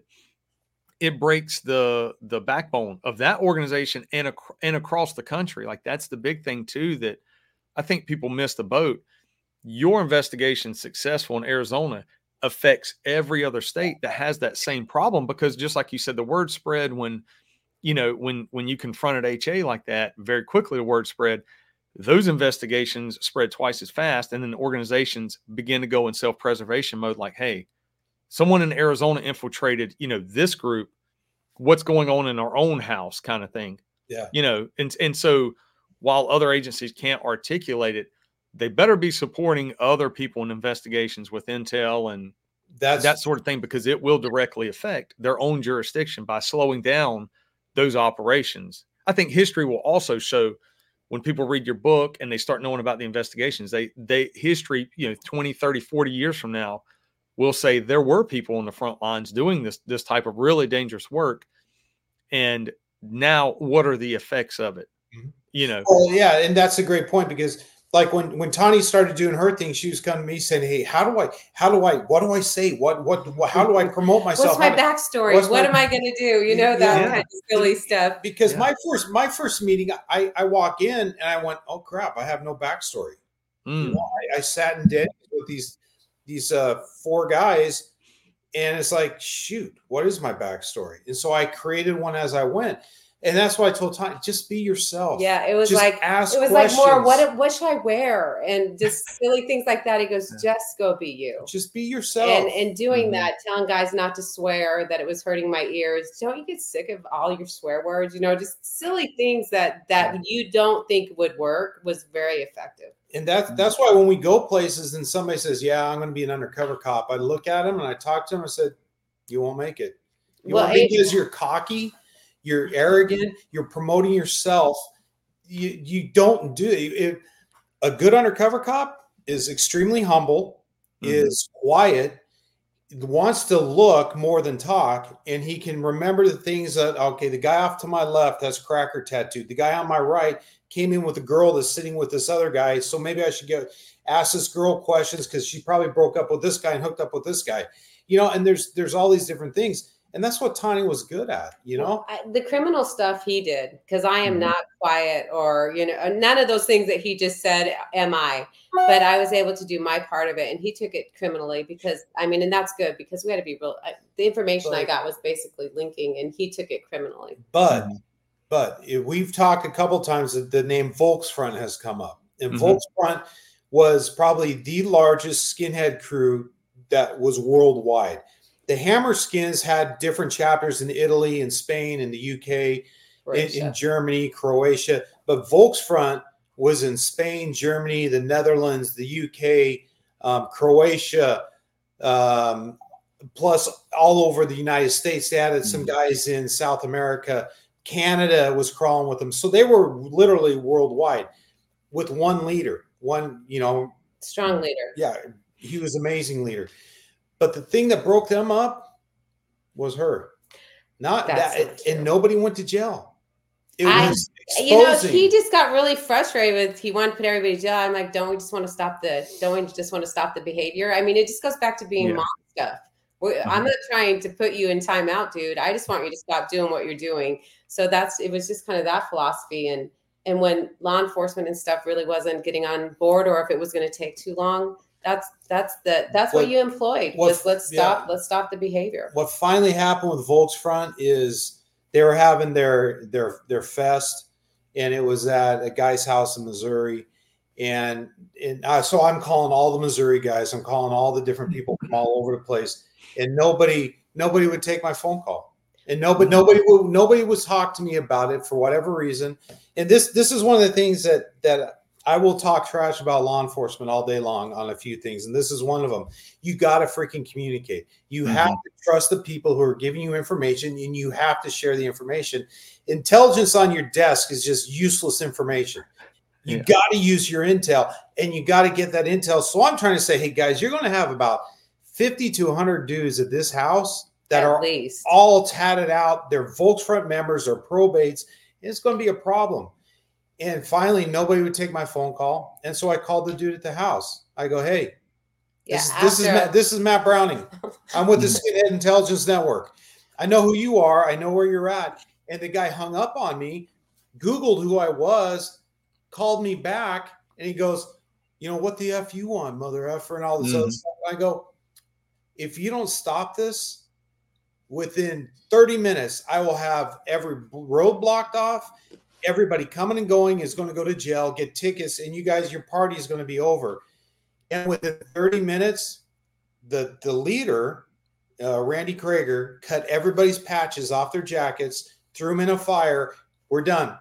it breaks the backbone of that organization and across the country. Like that's the big thing too, that I think people miss the boat. Your investigation successful in Arizona affects every other state that has that same problem, because just like you said, the word spread when, you know, when you confronted HA like that, very quickly the word spread. Those investigations spread twice as fast, and then organizations begin to go in self-preservation mode, like, hey, someone in Arizona infiltrated, you know, this group, what's going on in our own house kind of thing. Yeah. You know, and so while other agencies can't articulate it, they better be supporting other people in investigations with intel and that sort of thing, because it will directly affect their own jurisdiction by slowing down those operations. I think history will also show, when people read your book and they start knowing about the investigations, they history, you know, 20, 30, 40 years from now will say there were people on the front lines doing this type of really dangerous work. And now what are the effects of it? Mm-hmm. You know? Well, yeah. And that's a great point, because like when Tani started doing her thing, she was coming to me saying, hey, what do I say? How do I promote myself? What's my backstory? What am I going to do? You know, that kind of silly stuff. Because my first meeting, I walk in and I went, oh crap, I have no backstory. You know, I sat in dead with these 4 guys, and it's like, shoot, what is my backstory? And so I created one as I went. And that's why I told Tani, just be yourself. Yeah, it was just like ask it was questions. like more, what should I wear? And just silly things like that. He goes, just go be you. Just be yourself. And doing that, telling guys not to swear, that it was hurting my ears. Don't you get sick of all your swear words? You know, just silly things that you don't think would work was very effective. And that's why when we go places and somebody says, yeah, I'm going to be an undercover cop, I look at them and I talk to them and said, you won't make it. Because you're cocky. You're arrogant. You're promoting yourself. You don't do it. A good undercover cop is extremely humble, is quiet, wants to look more than talk, and he can remember the things that, okay, the guy off to my left has cracker tattooed. The guy on my right came in with a girl that's sitting with this other guy, so maybe I should ask this girl questions because she probably broke up with this guy and hooked up with this guy. You know, and there's all these different things. And that's what Tani was good at, you know? The criminal stuff he did, because I am not quiet or, you know, none of those things that he just said, am I? But I was able to do my part of it. And he took it criminally because, I mean, and that's good because we had to be real. The information I got was basically linking, and he took it criminally. But we've talked a couple times that the name Volksfront has come up. And Volksfront was probably the largest skinhead crew that was worldwide. The Hammer Skins had different chapters in Italy and Spain and the UK, in Germany, Croatia. But Volksfront was in Spain, Germany, the Netherlands, the UK, Croatia, plus all over the United States. They added some guys in South America. Canada was crawling with them. So they were literally worldwide with one leader, strong leader. Yeah, he was an amazing leader. But the thing that broke them up was her. And nobody went to jail. It was exposing. You know, he just got really frustrated with, he wanted to put everybody in jail. I'm like, don't we just want to stop the behavior? I mean, it just goes back to being mom stuff. I'm not trying to put you in timeout, dude. I just want you to stop doing what you're doing. So it was just kind of that philosophy. And when law enforcement and stuff really wasn't getting on board, or if it was going to take too long, that's what you employed. Let's stop the behavior. What finally happened with Volksfront is they were having their fest, and it was at a guy's house in Missouri. And so I'm calling all the Missouri guys. I'm calling all the different people from all over the place, and nobody would take my phone call, and nobody would talk to me about it for whatever reason. And this is one of the things that I will talk trash about law enforcement all day long on a few things, and this is one of them. You got to freaking communicate. You have to trust the people who are giving you information, and you have to share the information. Intelligence on your desk is just useless information. You got to use your intel, and you got to get that intel. So I'm trying to say, hey, guys, you're going to have about 50 to 100 dudes at this house that are all tatted out. They're Volksfront members or probates. It's going to be a problem. And finally, nobody would take my phone call. And so I called the dude at the house. I go, hey, this is Matt Browning. I'm with the Skinhead Intelligence Network. I know who you are. I know where you're at. And the guy hung up on me, Googled who I was, called me back, and he goes, you know, what the F you want, mother effer, and all this other stuff. I go, if you don't stop this, within 30 minutes, I will have every road blocked off. Everybody coming and going is going to go to jail, get tickets, and you guys, your party is going to be over. And within 30 minutes, the leader, Randy Krager, cut everybody's patches off their jackets, threw them in a fire. We're done.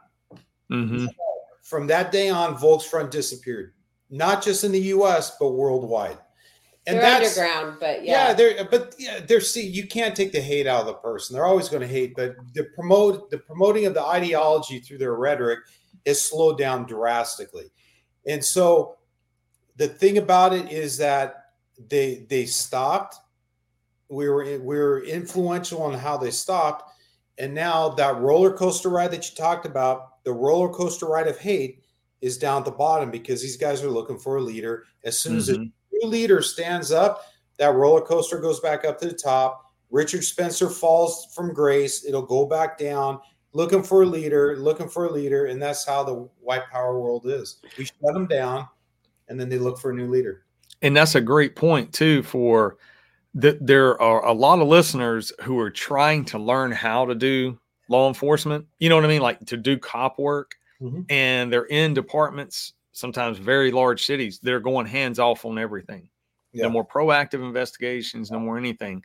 From that day on, Volksfront disappeared, not just in the U.S., but worldwide. And they're underground, but they're see, you can't take the hate out of the person. They're always going to hate, but the promoting of the ideology through their rhetoric is slowed down drastically. And so the thing about it is that they stopped. We were influential on how they stopped, and now that roller coaster ride that you talked about, the roller coaster ride of hate, is down at the bottom because these guys are looking for a leader. As soon as new leader stands up, that roller coaster goes back up to the top. Richard Spencer falls from grace. It'll go back down, looking for a leader. And that's how the white power world is. We shut them down, and then they look for a new leader. And that's a great point, too, for that there are a lot of listeners who are trying to learn how to do law enforcement. You know what I mean? Like to do cop work. And they're in departments, sometimes very large cities, they're going hands off on everything. No more proactive investigations, no more anything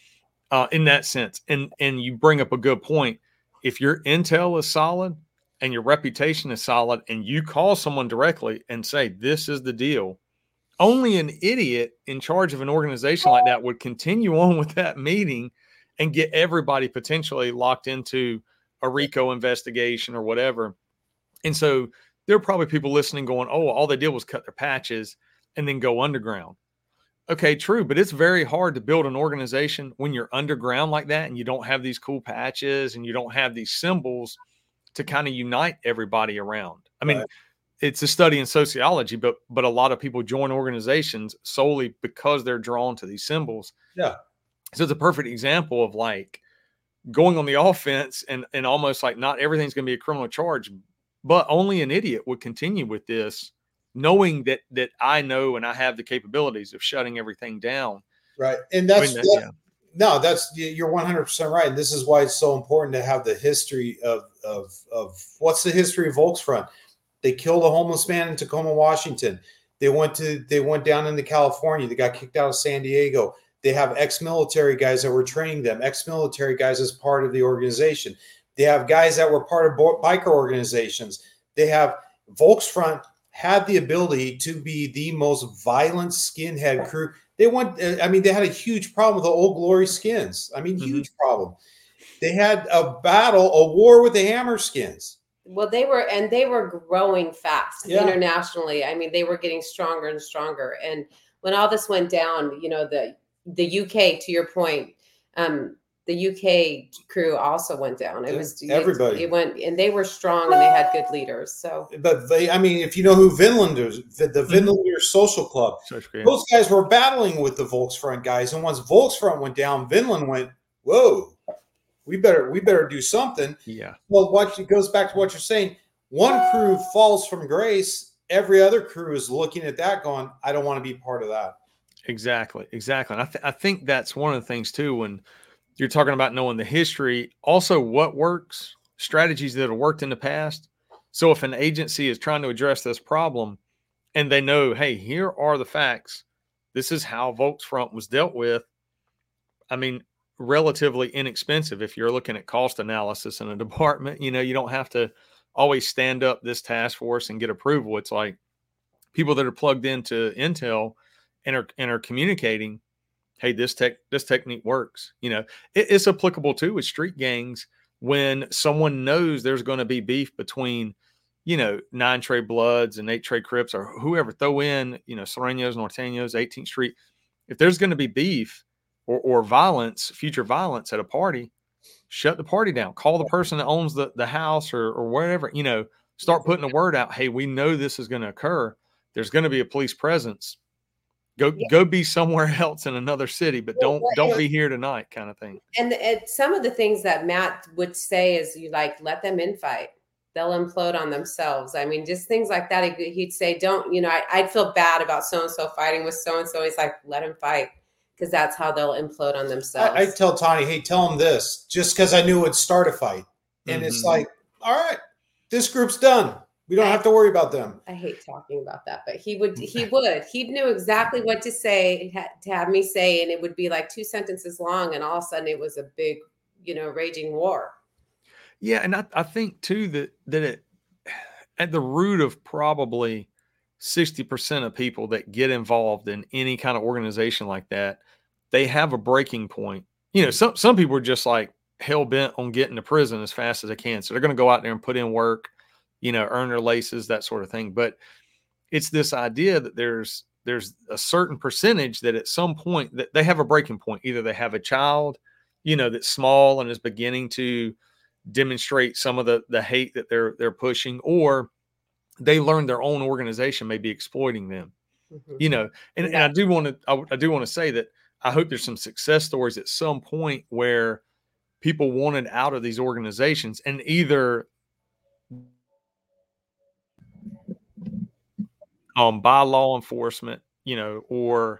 in that sense. And you bring up a good point. If your intel is solid and your reputation is solid and you call someone directly and say, this is the deal, only an idiot in charge of an organization like that would continue on with that meeting and get everybody potentially locked into a RICO investigation or whatever. And so there are probably people listening going, oh, all they did was cut their patches and then go underground. Okay, true. But it's very hard to build an organization when you're underground like that and you don't have these cool patches and you don't have these symbols to kind of unite everybody around. I mean, it's a study in sociology, but a lot of people join organizations solely because they're drawn to these symbols. Yeah. So it's a perfect example of like going on the offense and almost like not everything's going to be a criminal charge. But only an idiot would continue with this, knowing that I know and I have the capabilities of shutting everything down. Right. And you're 100% right. And this is why it's so important to have the history of what's the history of Volksfront. They killed a homeless man in Tacoma, Washington. They went down into California. They got kicked out of San Diego. They have ex-military guys that were training them, ex-military guys as part of the organization. They have guys that were part of biker organizations. They have Volksfront had the ability to be the most violent skinhead crew. They had a huge problem with the Old Glory skins. I mean, huge problem. They had a war with the Hammer skins. Well, they were growing fast internationally. I mean, they were getting stronger and stronger. And when all this went down, you know, the UK, to your point, the UK crew also went down. It was everybody. It went, and they were strong and they had good leaders. So, but if you know who Vinlanders, the Vinlander Social Club, those guys were battling with the Volksfront guys. And once Volksfront went down, Vinland went, whoa, we better do something. Yeah. Well, it goes back to what you're saying. One crew falls from grace. Every other crew is looking at that going, I don't want to be part of that. Exactly. And I think that's one of the things too, when you're talking about knowing the history, also what works, strategies that have worked in the past. So if an agency is trying to address this problem and they know, hey, here are the facts, this is how Volksfront was dealt with. I mean, relatively inexpensive. If you're looking at cost analysis in a department, you know, you don't have to always stand up this task force and get approval. It's like, people that are plugged into Intel and are communicating, hey, this technique works. It's applicable too with street gangs when someone knows there's going to be beef between, 9 Trey Bloods and 8 Trey Crips or whoever. Throw in, Sureños, Norteños, 18th Street. If there's going to be beef or violence, future violence at a party, shut the party down. Call the person that owns the house or wherever, start putting the word out. Hey, we know this is going to occur. There's going to be a police presence. Go be somewhere else in another city, but don't be here tonight, kind of thing. And some of the things that Matt would say is let them infight. They'll implode on themselves. I mean, just things like that. He'd say, don't, I'd feel bad about so-and-so fighting with so-and-so. He's like, let him fight, because that's how they'll implode on themselves. I tell Tony, hey, tell him this, just because I knew it would start a fight. And it's like, all right, this group's done. We don't have to worry about them. I hate talking about that, but he knew exactly what to say, to have me say, and it would be like 2 sentences long, and all of a sudden it was a big, raging war. Yeah, and I think too that it, at the root of probably 60% of people that get involved in any kind of organization like that, they have a breaking point. Some people are just like hell bent on getting to prison as fast as they can, so they're going to go out there and put in work, earn their laces, that sort of thing. But it's this idea that there's a certain percentage that at some point that they have a breaking point. Either they have a child, that's small and is beginning to demonstrate some of the hate that they're pushing, or they learn their own organization may be exploiting them. And I do want to say that I hope there's some success stories at some point where people wanted out of these organizations and either by law enforcement, or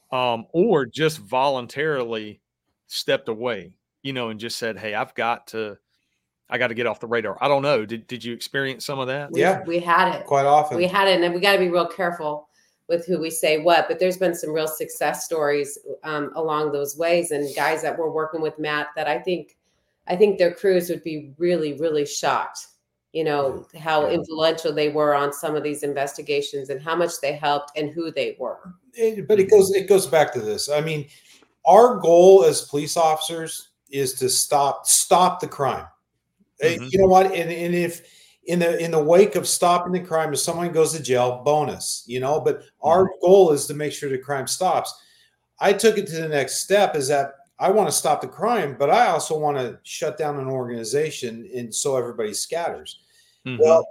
just voluntarily stepped away, and just said, hey, I got to get off the radar. I don't know. Did you experience some of that? We had it quite often. We had it, and we got to be real careful with who we say what, but there's been some real success stories along those ways, and guys that were working with Matt that I think their crews would be really, really shocked, how influential they were on some of these investigations and how much they helped and who they were. But it goes back to this. I mean, our goal as police officers is to stop the crime. Mm-hmm. You know what? And if in the wake of stopping the crime, if someone goes to jail, bonus, but our goal is to make sure the crime stops. I took it to the next step, is that I want to stop the crime, but I also want to shut down an organization, and so everybody scatters. Mm-hmm. Well,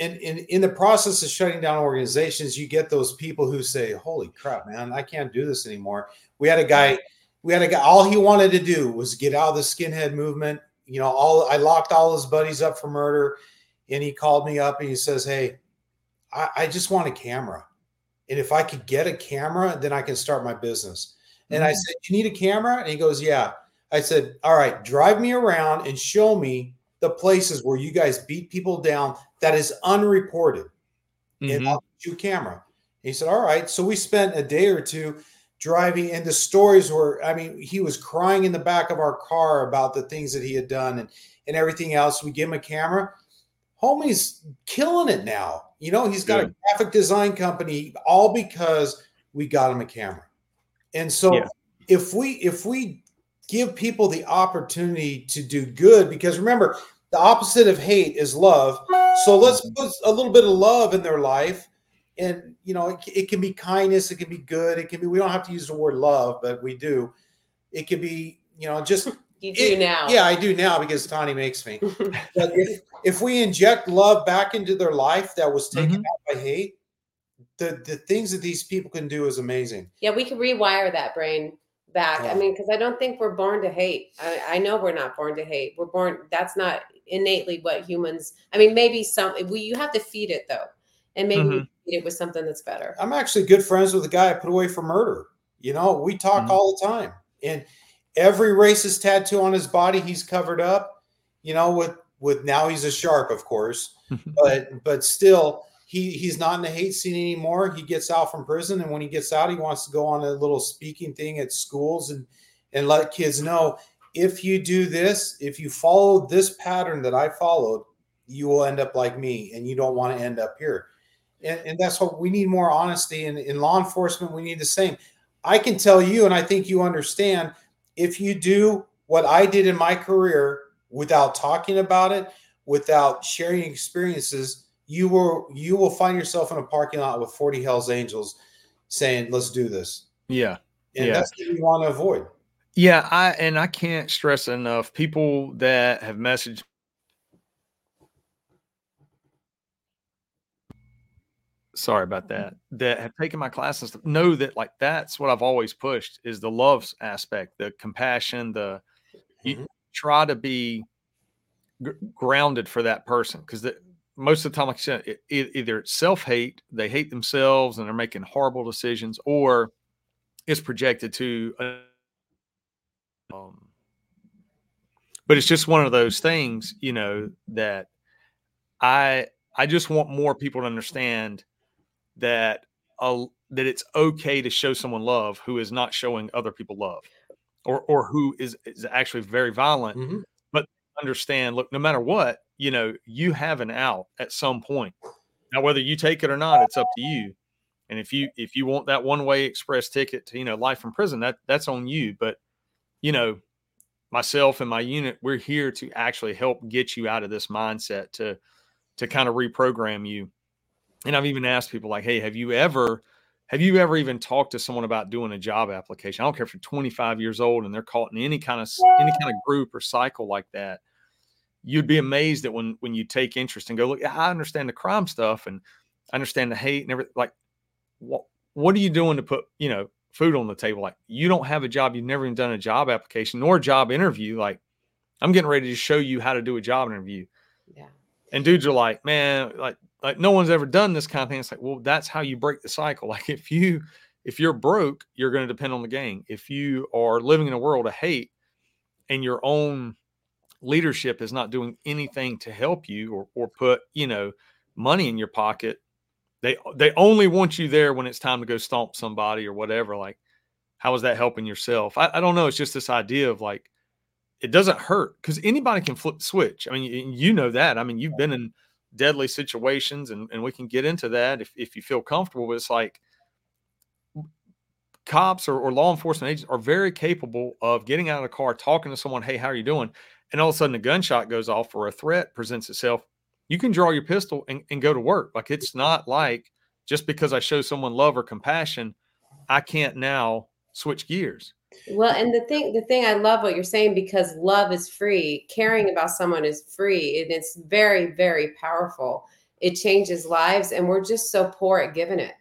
in the process of shutting down organizations, you get those people who say, holy crap, man, I can't do this anymore. We had a guy, all he wanted to do was get out of the skinhead movement. I locked all his buddies up for murder, and he called me up and he says, hey, I just want a camera. And if I could get a camera, then I can start my business. And I said, you need a camera? And he goes, yeah. I said, all right, drive me around and show me the places where you guys beat people down that is unreported. And I'll get you a camera. And he said, all right. So we spent a day or two driving, and the stories were, he was crying in the back of our car about the things that he had done and everything else. We give him a camera. Homie's killing it now. He's got a graphic design company, all because we got him a camera. And so if we give people the opportunity to do good, because remember, the opposite of hate is love. So let's put a little bit of love in their life. And, it can be kindness. It can be good. It can be, we don't have to use the word love, but we do. It could be, just. You do now. Yeah, I do now because Tani makes me. But if we inject love back into their life that was taken out by hate, the things that these people can do is amazing. Yeah, we can rewire that brain back. Yeah. Because I don't think we're born to hate. I know we're not born to hate. We're born, that's not innately what humans, maybe you have to feed it though. And maybe we feed it with something that's better. I'm actually good friends with a guy I put away for murder. We talk all the time. And every racist tattoo on his body, he's covered up, with now he's a sharp, of course, but still he's not in the hate scene anymore. He gets out from prison. And when he gets out, he wants to go on a little speaking thing at schools and let kids know, if you do this, if you follow this pattern that I followed, you will end up like me, and you don't want to end up here. And that's what we need, more honesty. And in law enforcement, we need the same. I can tell you, and I think you understand, if you do what I did in my career without talking about it, without sharing experiences, you will find yourself in a parking lot with 40 Hells Angels saying, let's do this. Yeah. And that's what we want to avoid. Yeah. I can't stress enough, people that have messaged. Sorry about that. That have taken my classes know that, like, that's what I've always pushed, is the love aspect, the compassion, you try to be grounded for that person, because most of the time, like I said, either it's self-hate, they hate themselves and they're making horrible decisions, or it's projected to. But it's just one of those things, that I just want more people to understand that it's okay to show someone love who is not showing other people love, or who is actually very violent, but understand, look, no matter what, you have an out at some point. Now, whether you take it or not, it's up to you. And if you want that one-way express ticket to, life in prison, that's on you. But, myself and my unit, we're here to actually help get you out of this mindset, to kind of reprogram you. And I've even asked people, like, hey, have you ever even talked to someone about doing a job application? I don't care if you're 25 years old and they're caught in any kind of group or cycle like that. You'd be amazed that when you take interest and go, look, I understand the crime stuff and I understand the hate and everything. Like, what are you doing to put, food on the table? Like, you don't have a job. You've never even done a job application nor a job interview. Like, I'm getting ready to show you how to do a job interview. Yeah. And dudes are like, man, like no one's ever done this kind of thing. It's like, well, that's how you break the cycle. Like, if you're broke, you're going to depend on the gang. If you are living in a world of hate and your own leadership is not doing anything to help you or put, money in your pocket, they only want you there when it's time to go stomp somebody or whatever. Like, how is that helping yourself? I don't know. It's just this idea of, like, it doesn't hurt, because anybody can flip the switch. I mean, you know that. I mean, you've been in deadly situations, and we can get into that if you feel comfortable. But it's like, cops or law enforcement agents are very capable of getting out of the car, talking to someone, hey, how are you doing? And all of a sudden a gunshot goes off or a threat presents itself. You can draw your pistol and go to work. Like, it's not like, just because I show someone love or compassion, I can't now switch gears. Well, and the thing, I love what you're saying, because love is free. Caring about someone is free. And it's very, very powerful. It changes lives. And we're just so poor at giving it,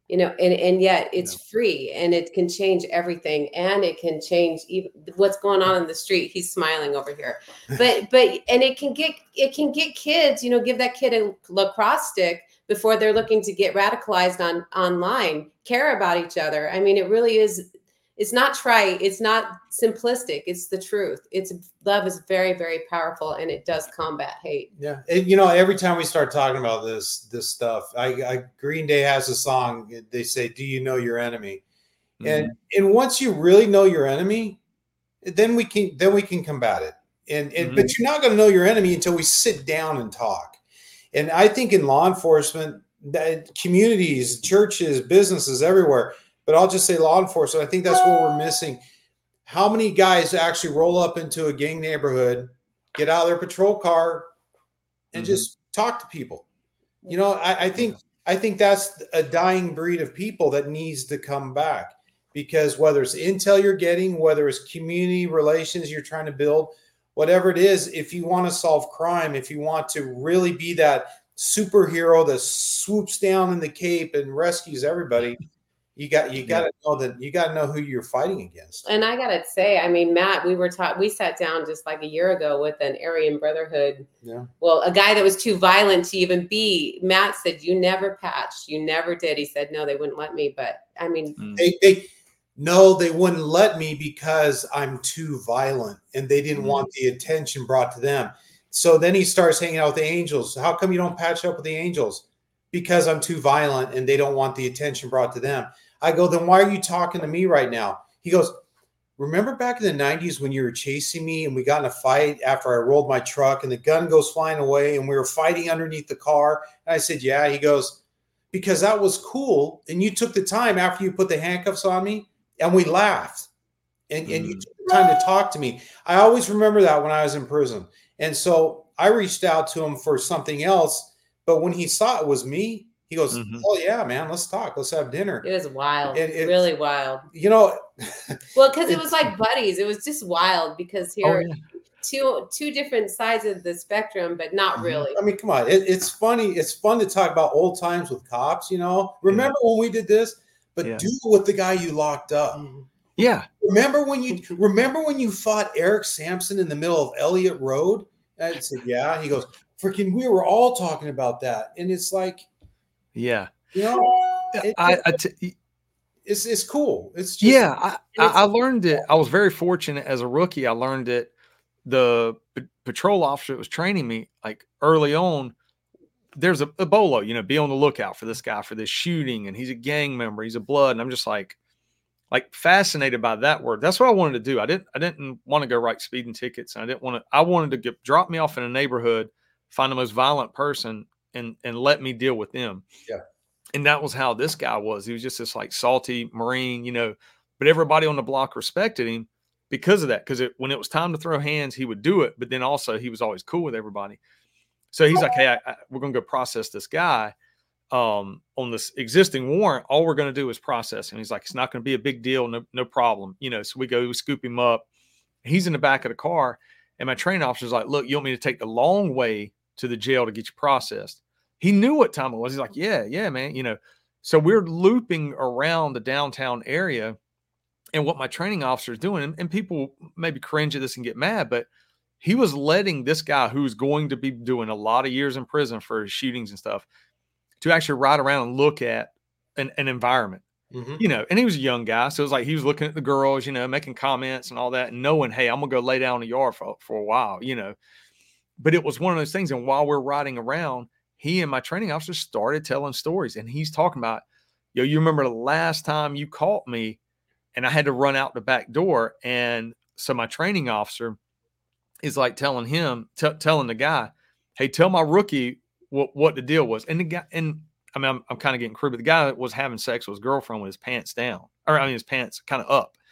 and yet it's free, and it can change everything. And it can change even what's going on in the street. He's smiling over here, but and it can get kids, give that kid a lacrosse stick before they're looking to get radicalized online, care about each other. I mean, it really is. It's not trite. It's not simplistic. It's the truth. Love is very, very powerful, and it does combat hate. Yeah. Every time we start talking about this stuff, Green Day has a song. They say, do you know your enemy? Mm-hmm. And once you really know your enemy, then we can combat it. And but you're not going to know your enemy until we sit down and talk. And I think in law enforcement, that communities, churches, businesses, everywhere, but I'll just say law enforcement, I think that's what we're missing. How many guys actually roll up into a gang neighborhood, get out of their patrol car, and just talk to people? I think that's a dying breed of people that needs to come back, because whether it's intel you're getting, whether it's community relations you're trying to build, whatever it is, if you want to solve crime, if you want to really be that superhero that swoops down in the cape and rescues everybody, you got to know that you got to know who you're fighting against. And I got to say, I mean, Matt, we sat down just like a year ago with an Aryan Brotherhood. Yeah. Well, a guy that was too violent to even be. Matt said, "You never patched. You never did." He said, "No, they wouldn't let me." But I mean, they wouldn't let me because I'm too violent, and they didn't want the attention brought to them. So then he starts hanging out with the Angels. How come you don't patch up with the Angels? Because I'm too violent and they don't want the attention brought to them. I go, then why are you talking to me right now? He goes, remember back in the 90s when you were chasing me and we got in a fight after I rolled my truck and the gun goes flying away and we were fighting underneath the car? And I said, yeah. He goes, because that was cool. And you took the time after you put the handcuffs on me, and we laughed. And you took the time to talk to me. I always remember that when I was in prison. And so I reached out to him for something else. But when he saw it was me, he goes, "Oh yeah, man, let's talk. Let's have dinner." It was wild. And really wild. You know, well, because it was like buddies. It was just wild because here two different sides of the spectrum, but not really. I mean, come on. It's funny. It's fun to talk about old times with cops, you know. Remember when we did this? But do it with the guy you locked up. Yeah. Remember when you fought Eric Sampson in the middle of Elliott Road? I said, yeah. He goes, freaking, we were all talking about that. And it's like, yeah, you know, it's cool. It's just, I learned it. I was very fortunate as a rookie. I learned it. The patrol officer that was training me, like early on, there's a bolo, you know, be on the lookout for this guy for this shooting, and he's a gang member, he's a blood, and I'm just like fascinated by that word. That's what I wanted to do. I didn't want to go write speeding tickets. And I wanted to drop me off in a neighborhood, find the most violent person, and let me deal with them. Yeah. And that was how this guy was. He was just this like salty Marine, you know, but everybody on the block respected him because of that. Because when it was time to throw hands, he would do it. But then also he was always cool with everybody. So he's like, hey, we're going to go process this guy on this existing warrant. All we're going to do is process him. He's like, it's not going to be a big deal. No problem. You know, so we scoop him up. He's in the back of the car. And my training officer's like, look, you want me to take the long way to the jail to get you processed? He knew what time it was. He's like, yeah, man. You know, so we're looping around the downtown area. And what my training officer is doing, and people maybe cringe at this and get mad, but he was letting this guy who's going to be doing a lot of years in prison for his shootings and stuff to actually ride around and look at an environment, you know, and he was a young guy. So it was like, he was looking at the girls, you know, making comments and all that, and knowing, hey, I'm going to go lay down in the yard for a while, you know, but it was one of those things. And while we're riding around, he and my training officer started telling stories, and he's talking about, yo, you remember the last time you caught me and I had to run out the back door. And so my training officer is like telling the guy, hey, tell my rookie what the deal was. And the guy, and I mean, I'm kind of getting crude, but the guy that was having sex with his girlfriend with his pants down, his pants kind of up.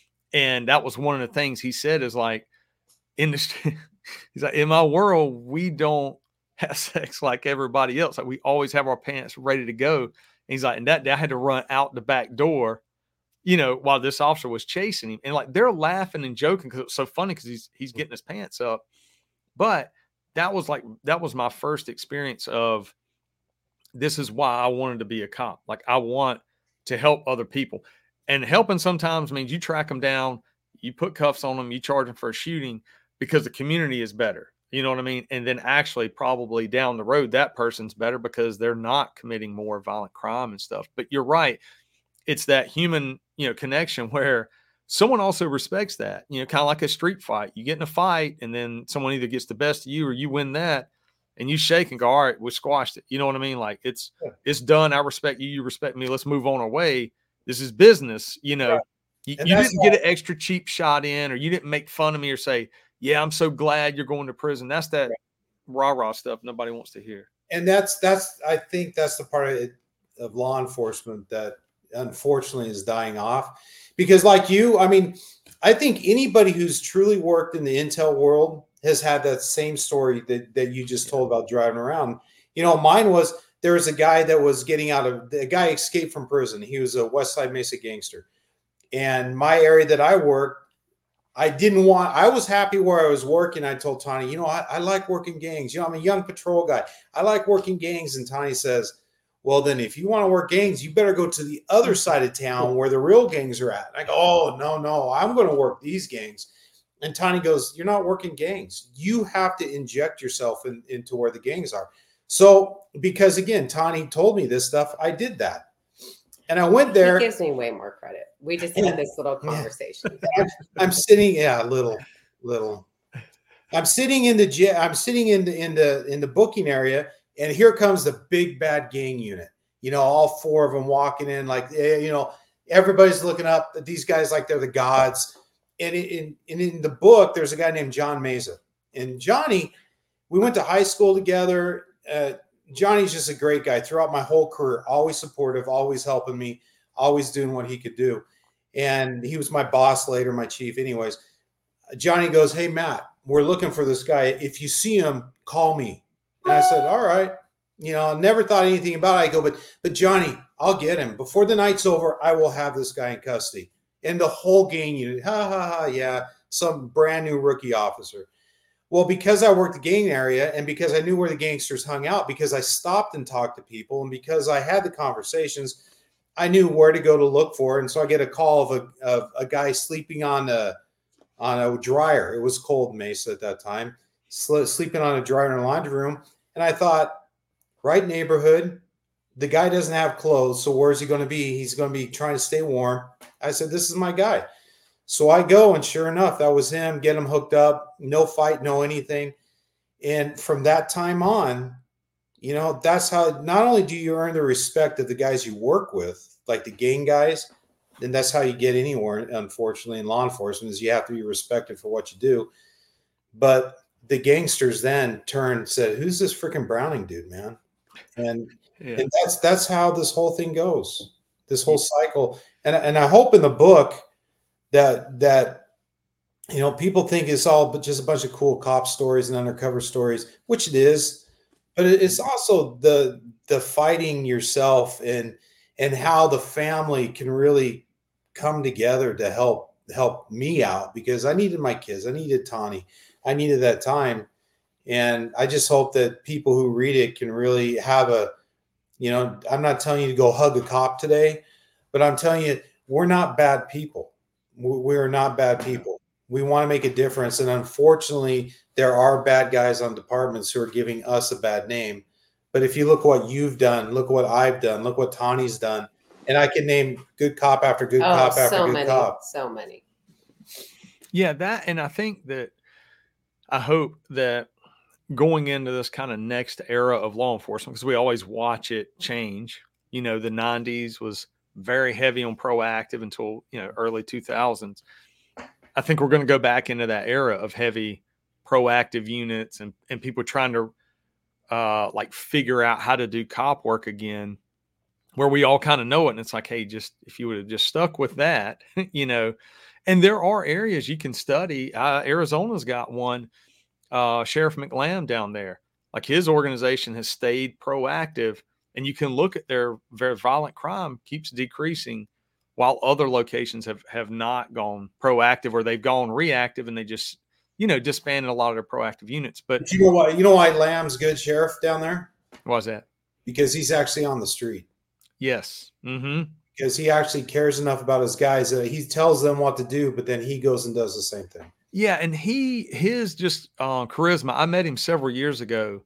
And that was one of the things he said is like, he's like, in my world, we don't have sex like everybody else. Like we always have our pants ready to go. And he's like, and that day I had to run out the back door, you know, while this officer was chasing him. And like, they're laughing and joking because it's so funny because he's getting his pants up. But that was my first experience of, this is why I wanted to be a cop. Like I want to help other people, and helping sometimes means you track them down, you put cuffs on them, you charge them for a shooting because the community is better. You know what I mean? And then actually probably down the road, that person's better because they're not committing more violent crime and stuff. But you're right. It's that human, you know, connection where someone also respects that, you know, kind of like a street fight. You get in a fight and then someone either gets the best of you or you win that, and you shake and go, all right, we squashed it. You know what I mean? Like it's done. I respect you. You respect me. Let's move on our way. This is business. You know, you didn't get an extra cheap shot in, or you didn't make fun of me or say, yeah, I'm so glad you're going to prison. That's that rah-rah stuff nobody wants to hear. And I think that's the part of law enforcement that unfortunately is dying off. Because like you, I mean, I think anybody who's truly worked in the intel world has had that same story that you just told about driving around. You know, mine was, there was a guy that was a guy escaped from prison. He was a West Side Mesa gangster. And my area that I worked, I was happy where I was working. I told Tani, you know, I like working gangs. You know, I'm a young patrol guy. I like working gangs. And Tani says, well, then if you want to work gangs, you better go to the other side of town where the real gangs are at. And I go, oh, no, I'm going to work these gangs. And Tani goes, you're not working gangs. You have to inject yourself into where the gangs are. So, because again, Tani told me this stuff, I did that. And I went there. He gives me way more credit. We just had this little conversation. I'm sitting, little. I'm sitting in the booking area, and here comes the big bad gang unit. You know, all four of them walking in, like, you know, everybody's looking up at these guys like they're the gods. And in the book, there's a guy named John Mesa. And Johnny, we went to high school together. Johnny's just a great guy throughout my whole career, always supportive, always helping me, always doing what he could do. And he was my boss later, my chief. Anyways, Johnny goes, "Hey, Matt, we're looking for this guy. If you see him, call me." And I said, "All right." I never thought anything about it. I go, but Johnny, I'll get him. Before the night's over, I will have this guy in custody. And the whole gang unit, ha, ha, ha, yeah, some brand new rookie officer. Well, because I worked the gang area and because I knew where the gangsters hung out, because I stopped and talked to people, and because I had the conversations, I knew where to go to look for. And so I get a call of a guy sleeping on a dryer. It was cold in Mesa at that time, sleeping on a dryer in a laundry room. And I thought, right neighborhood, the guy doesn't have clothes, so where's he going to be? He's going to be trying to stay warm. I said, this is my guy. So I go, and sure enough, that was him. Get him hooked up. No fight, no anything. And from that time on, that's how not only do you earn the respect of the guys you work with, like the gang guys, and that's how you get anywhere, unfortunately, in law enforcement, is you have to be respected for what you do. But the gangsters then turned and said, who's this freaking Browning dude, man? And that's how this whole thing goes, this whole cycle. And I hope in the book that people think it's all but just a bunch of cool cop stories and undercover stories, which it is, but it's also the fighting yourself and how the family can really come together to help me out, because I needed my kids. I needed Tawny. I needed that time. And I just hope that people who read it can really have I'm not telling you to go hug a cop today, but I'm telling you, we're not bad people. We're not bad people. We want to make a difference. And unfortunately, there are bad guys on departments who are giving us a bad name. But if you look what you've done, look what I've done, look what Tawny's done, and I can name good cop after good cop after good cop. So many. Yeah, that, and I think that I hope that going into this kind of next era of law enforcement, because we always watch it change. The 90s was very heavy on proactive until, early 2000s. I think we're going to go back into that era of heavy proactive units and people trying to figure out how to do cop work again, where we all kind of know it. And it's like, hey, just if you would have just stuck with that, and there are areas you can study. Arizona's got one, Sheriff McLam down there, like his organization has stayed proactive, and you can look at their very violent crime keeps decreasing, while other locations have not gone proactive, or they've gone reactive, and they just disbanded a lot of their proactive units. But you know why Lamb's good sheriff down there? Why is that? Because he's actually on the street. Yes. Mm-hmm. Because he actually cares enough about his guys that he tells them what to do, but then he goes and does the same thing. Yeah, and his just charisma. I met him several years ago,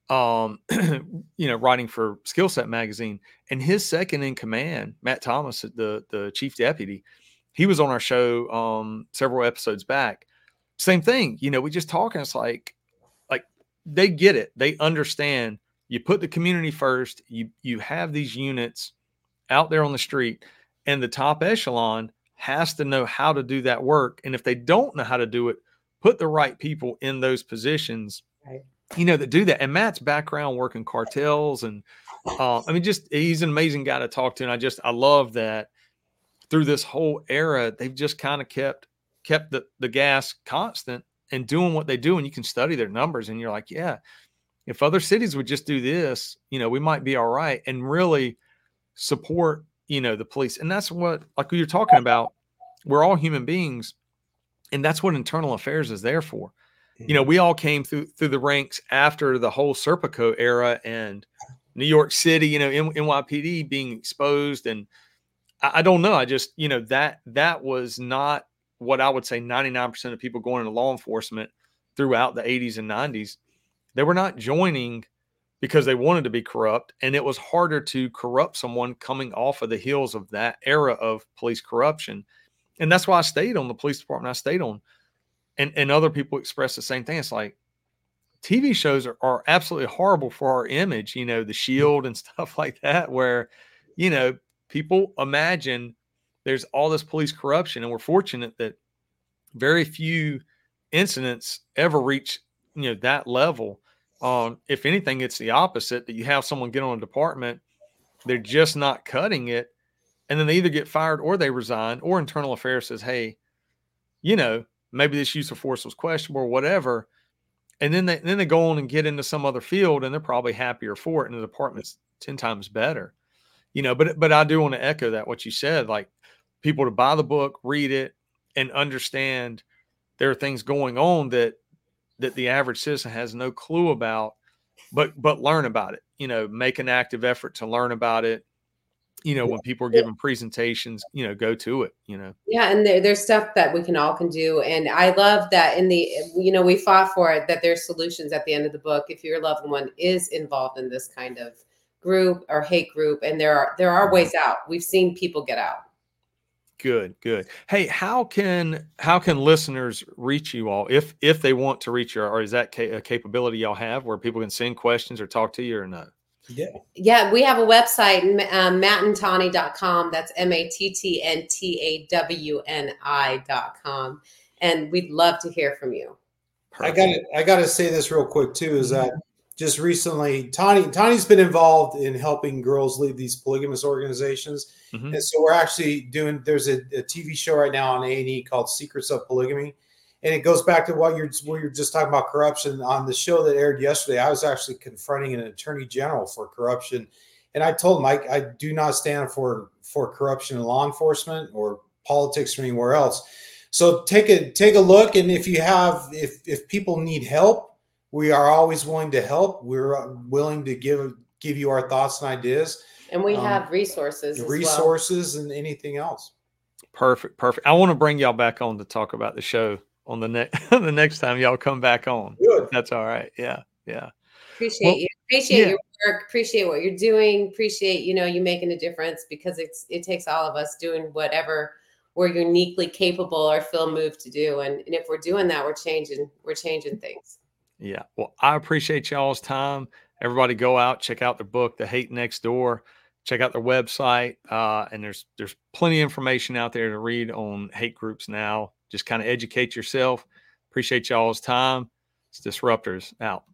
writing for Skill Set magazine, and his second in command, Matt Thomas, the chief deputy, he was on our show several episodes back. Same thing, we just talking. It's like they get it, they understand. You put the community first. You have these units out there on the street, and the top echelon has to know how to do that work. And if they don't know how to do it, put the right people in those positions, right, that do that. And Matt's background working cartels, and he's an amazing guy to talk to. And I love that through this whole era, they've just kind of kept the gas constant and doing what they do. And you can study their numbers, and you're like, yeah, if other cities would just do this, we might be all right, and really support, the police. And that's what, like you're talking about, we're all human beings, and that's what internal affairs is there for. We all came through the ranks after the whole Serpico era and New York City, NYPD being exposed. And I don't know. I just, that was not what I would say 99% of people going into law enforcement throughout the 80s and 90s. They were not joining because they wanted to be corrupt. And it was harder to corrupt someone coming off of the heels of that era of police corruption. And that's why I stayed on the police department. I stayed on, and other people express the same thing. It's like TV shows are absolutely horrible for our image, The Shield and stuff like that, where, people imagine there's all this police corruption. And we're fortunate that very few incidents ever reach, that level. If anything, it's the opposite, that you have someone get on a department, they're just not cutting it. And then they either get fired or they resign, or internal affairs says, hey, maybe this use of force was questionable or whatever. And then they go on and get into some other field, and they're probably happier for it. And the department's 10 times better, but I do want to echo that, what you said, like people to buy the book, read it, and understand there are things going on that the average citizen has no clue about, but learn about it, make an active effort to learn about it. When people are giving presentations, go to it, Yeah. And there's stuff that we all can do. And I love that we fought for it, that there's solutions at the end of the book. If your loved one is involved in this kind of group or hate group, and there are ways out. We've seen people get out. Good. Hey, how can listeners reach you all if they want to reach you, or is that a capability y'all have where people can send questions or talk to you, or no? Yeah, we have a website, mattandtawny.com. That's mattantawni.com. And we'd love to hear from you. Perfect. I got to say this real quick too, is that just recently, Tawny's been involved in helping girls leave these polygamous organizations. Mm-hmm. And so we're actually there's a TV show right now on A&E called Secrets of Polygamy. And it goes back to what you're just talking about, corruption. On the show that aired yesterday, I was actually confronting an attorney general for corruption. And I told him I do not stand for corruption in law enforcement or politics or anywhere else. So take a look. And if people need help, we are always willing to help. We're willing to give you our thoughts and ideas. And we have resources and anything else. Perfect. I want to bring y'all back on to talk about the show on the next time y'all come back on. Good. That's all right. Yeah. Appreciate you. Appreciate your work. Appreciate what you're doing. Appreciate, you making a difference, because it takes all of us doing whatever we're uniquely capable or feel moved to do. And if we're doing that, we're changing things. Yeah. Well, I appreciate y'all's time. Everybody go out, check out their book, The Hate Next Door. Check out their website. And there's plenty of information out there to read on hate groups now. Just kind of educate yourself. Appreciate y'all's time. It's Disruptors out.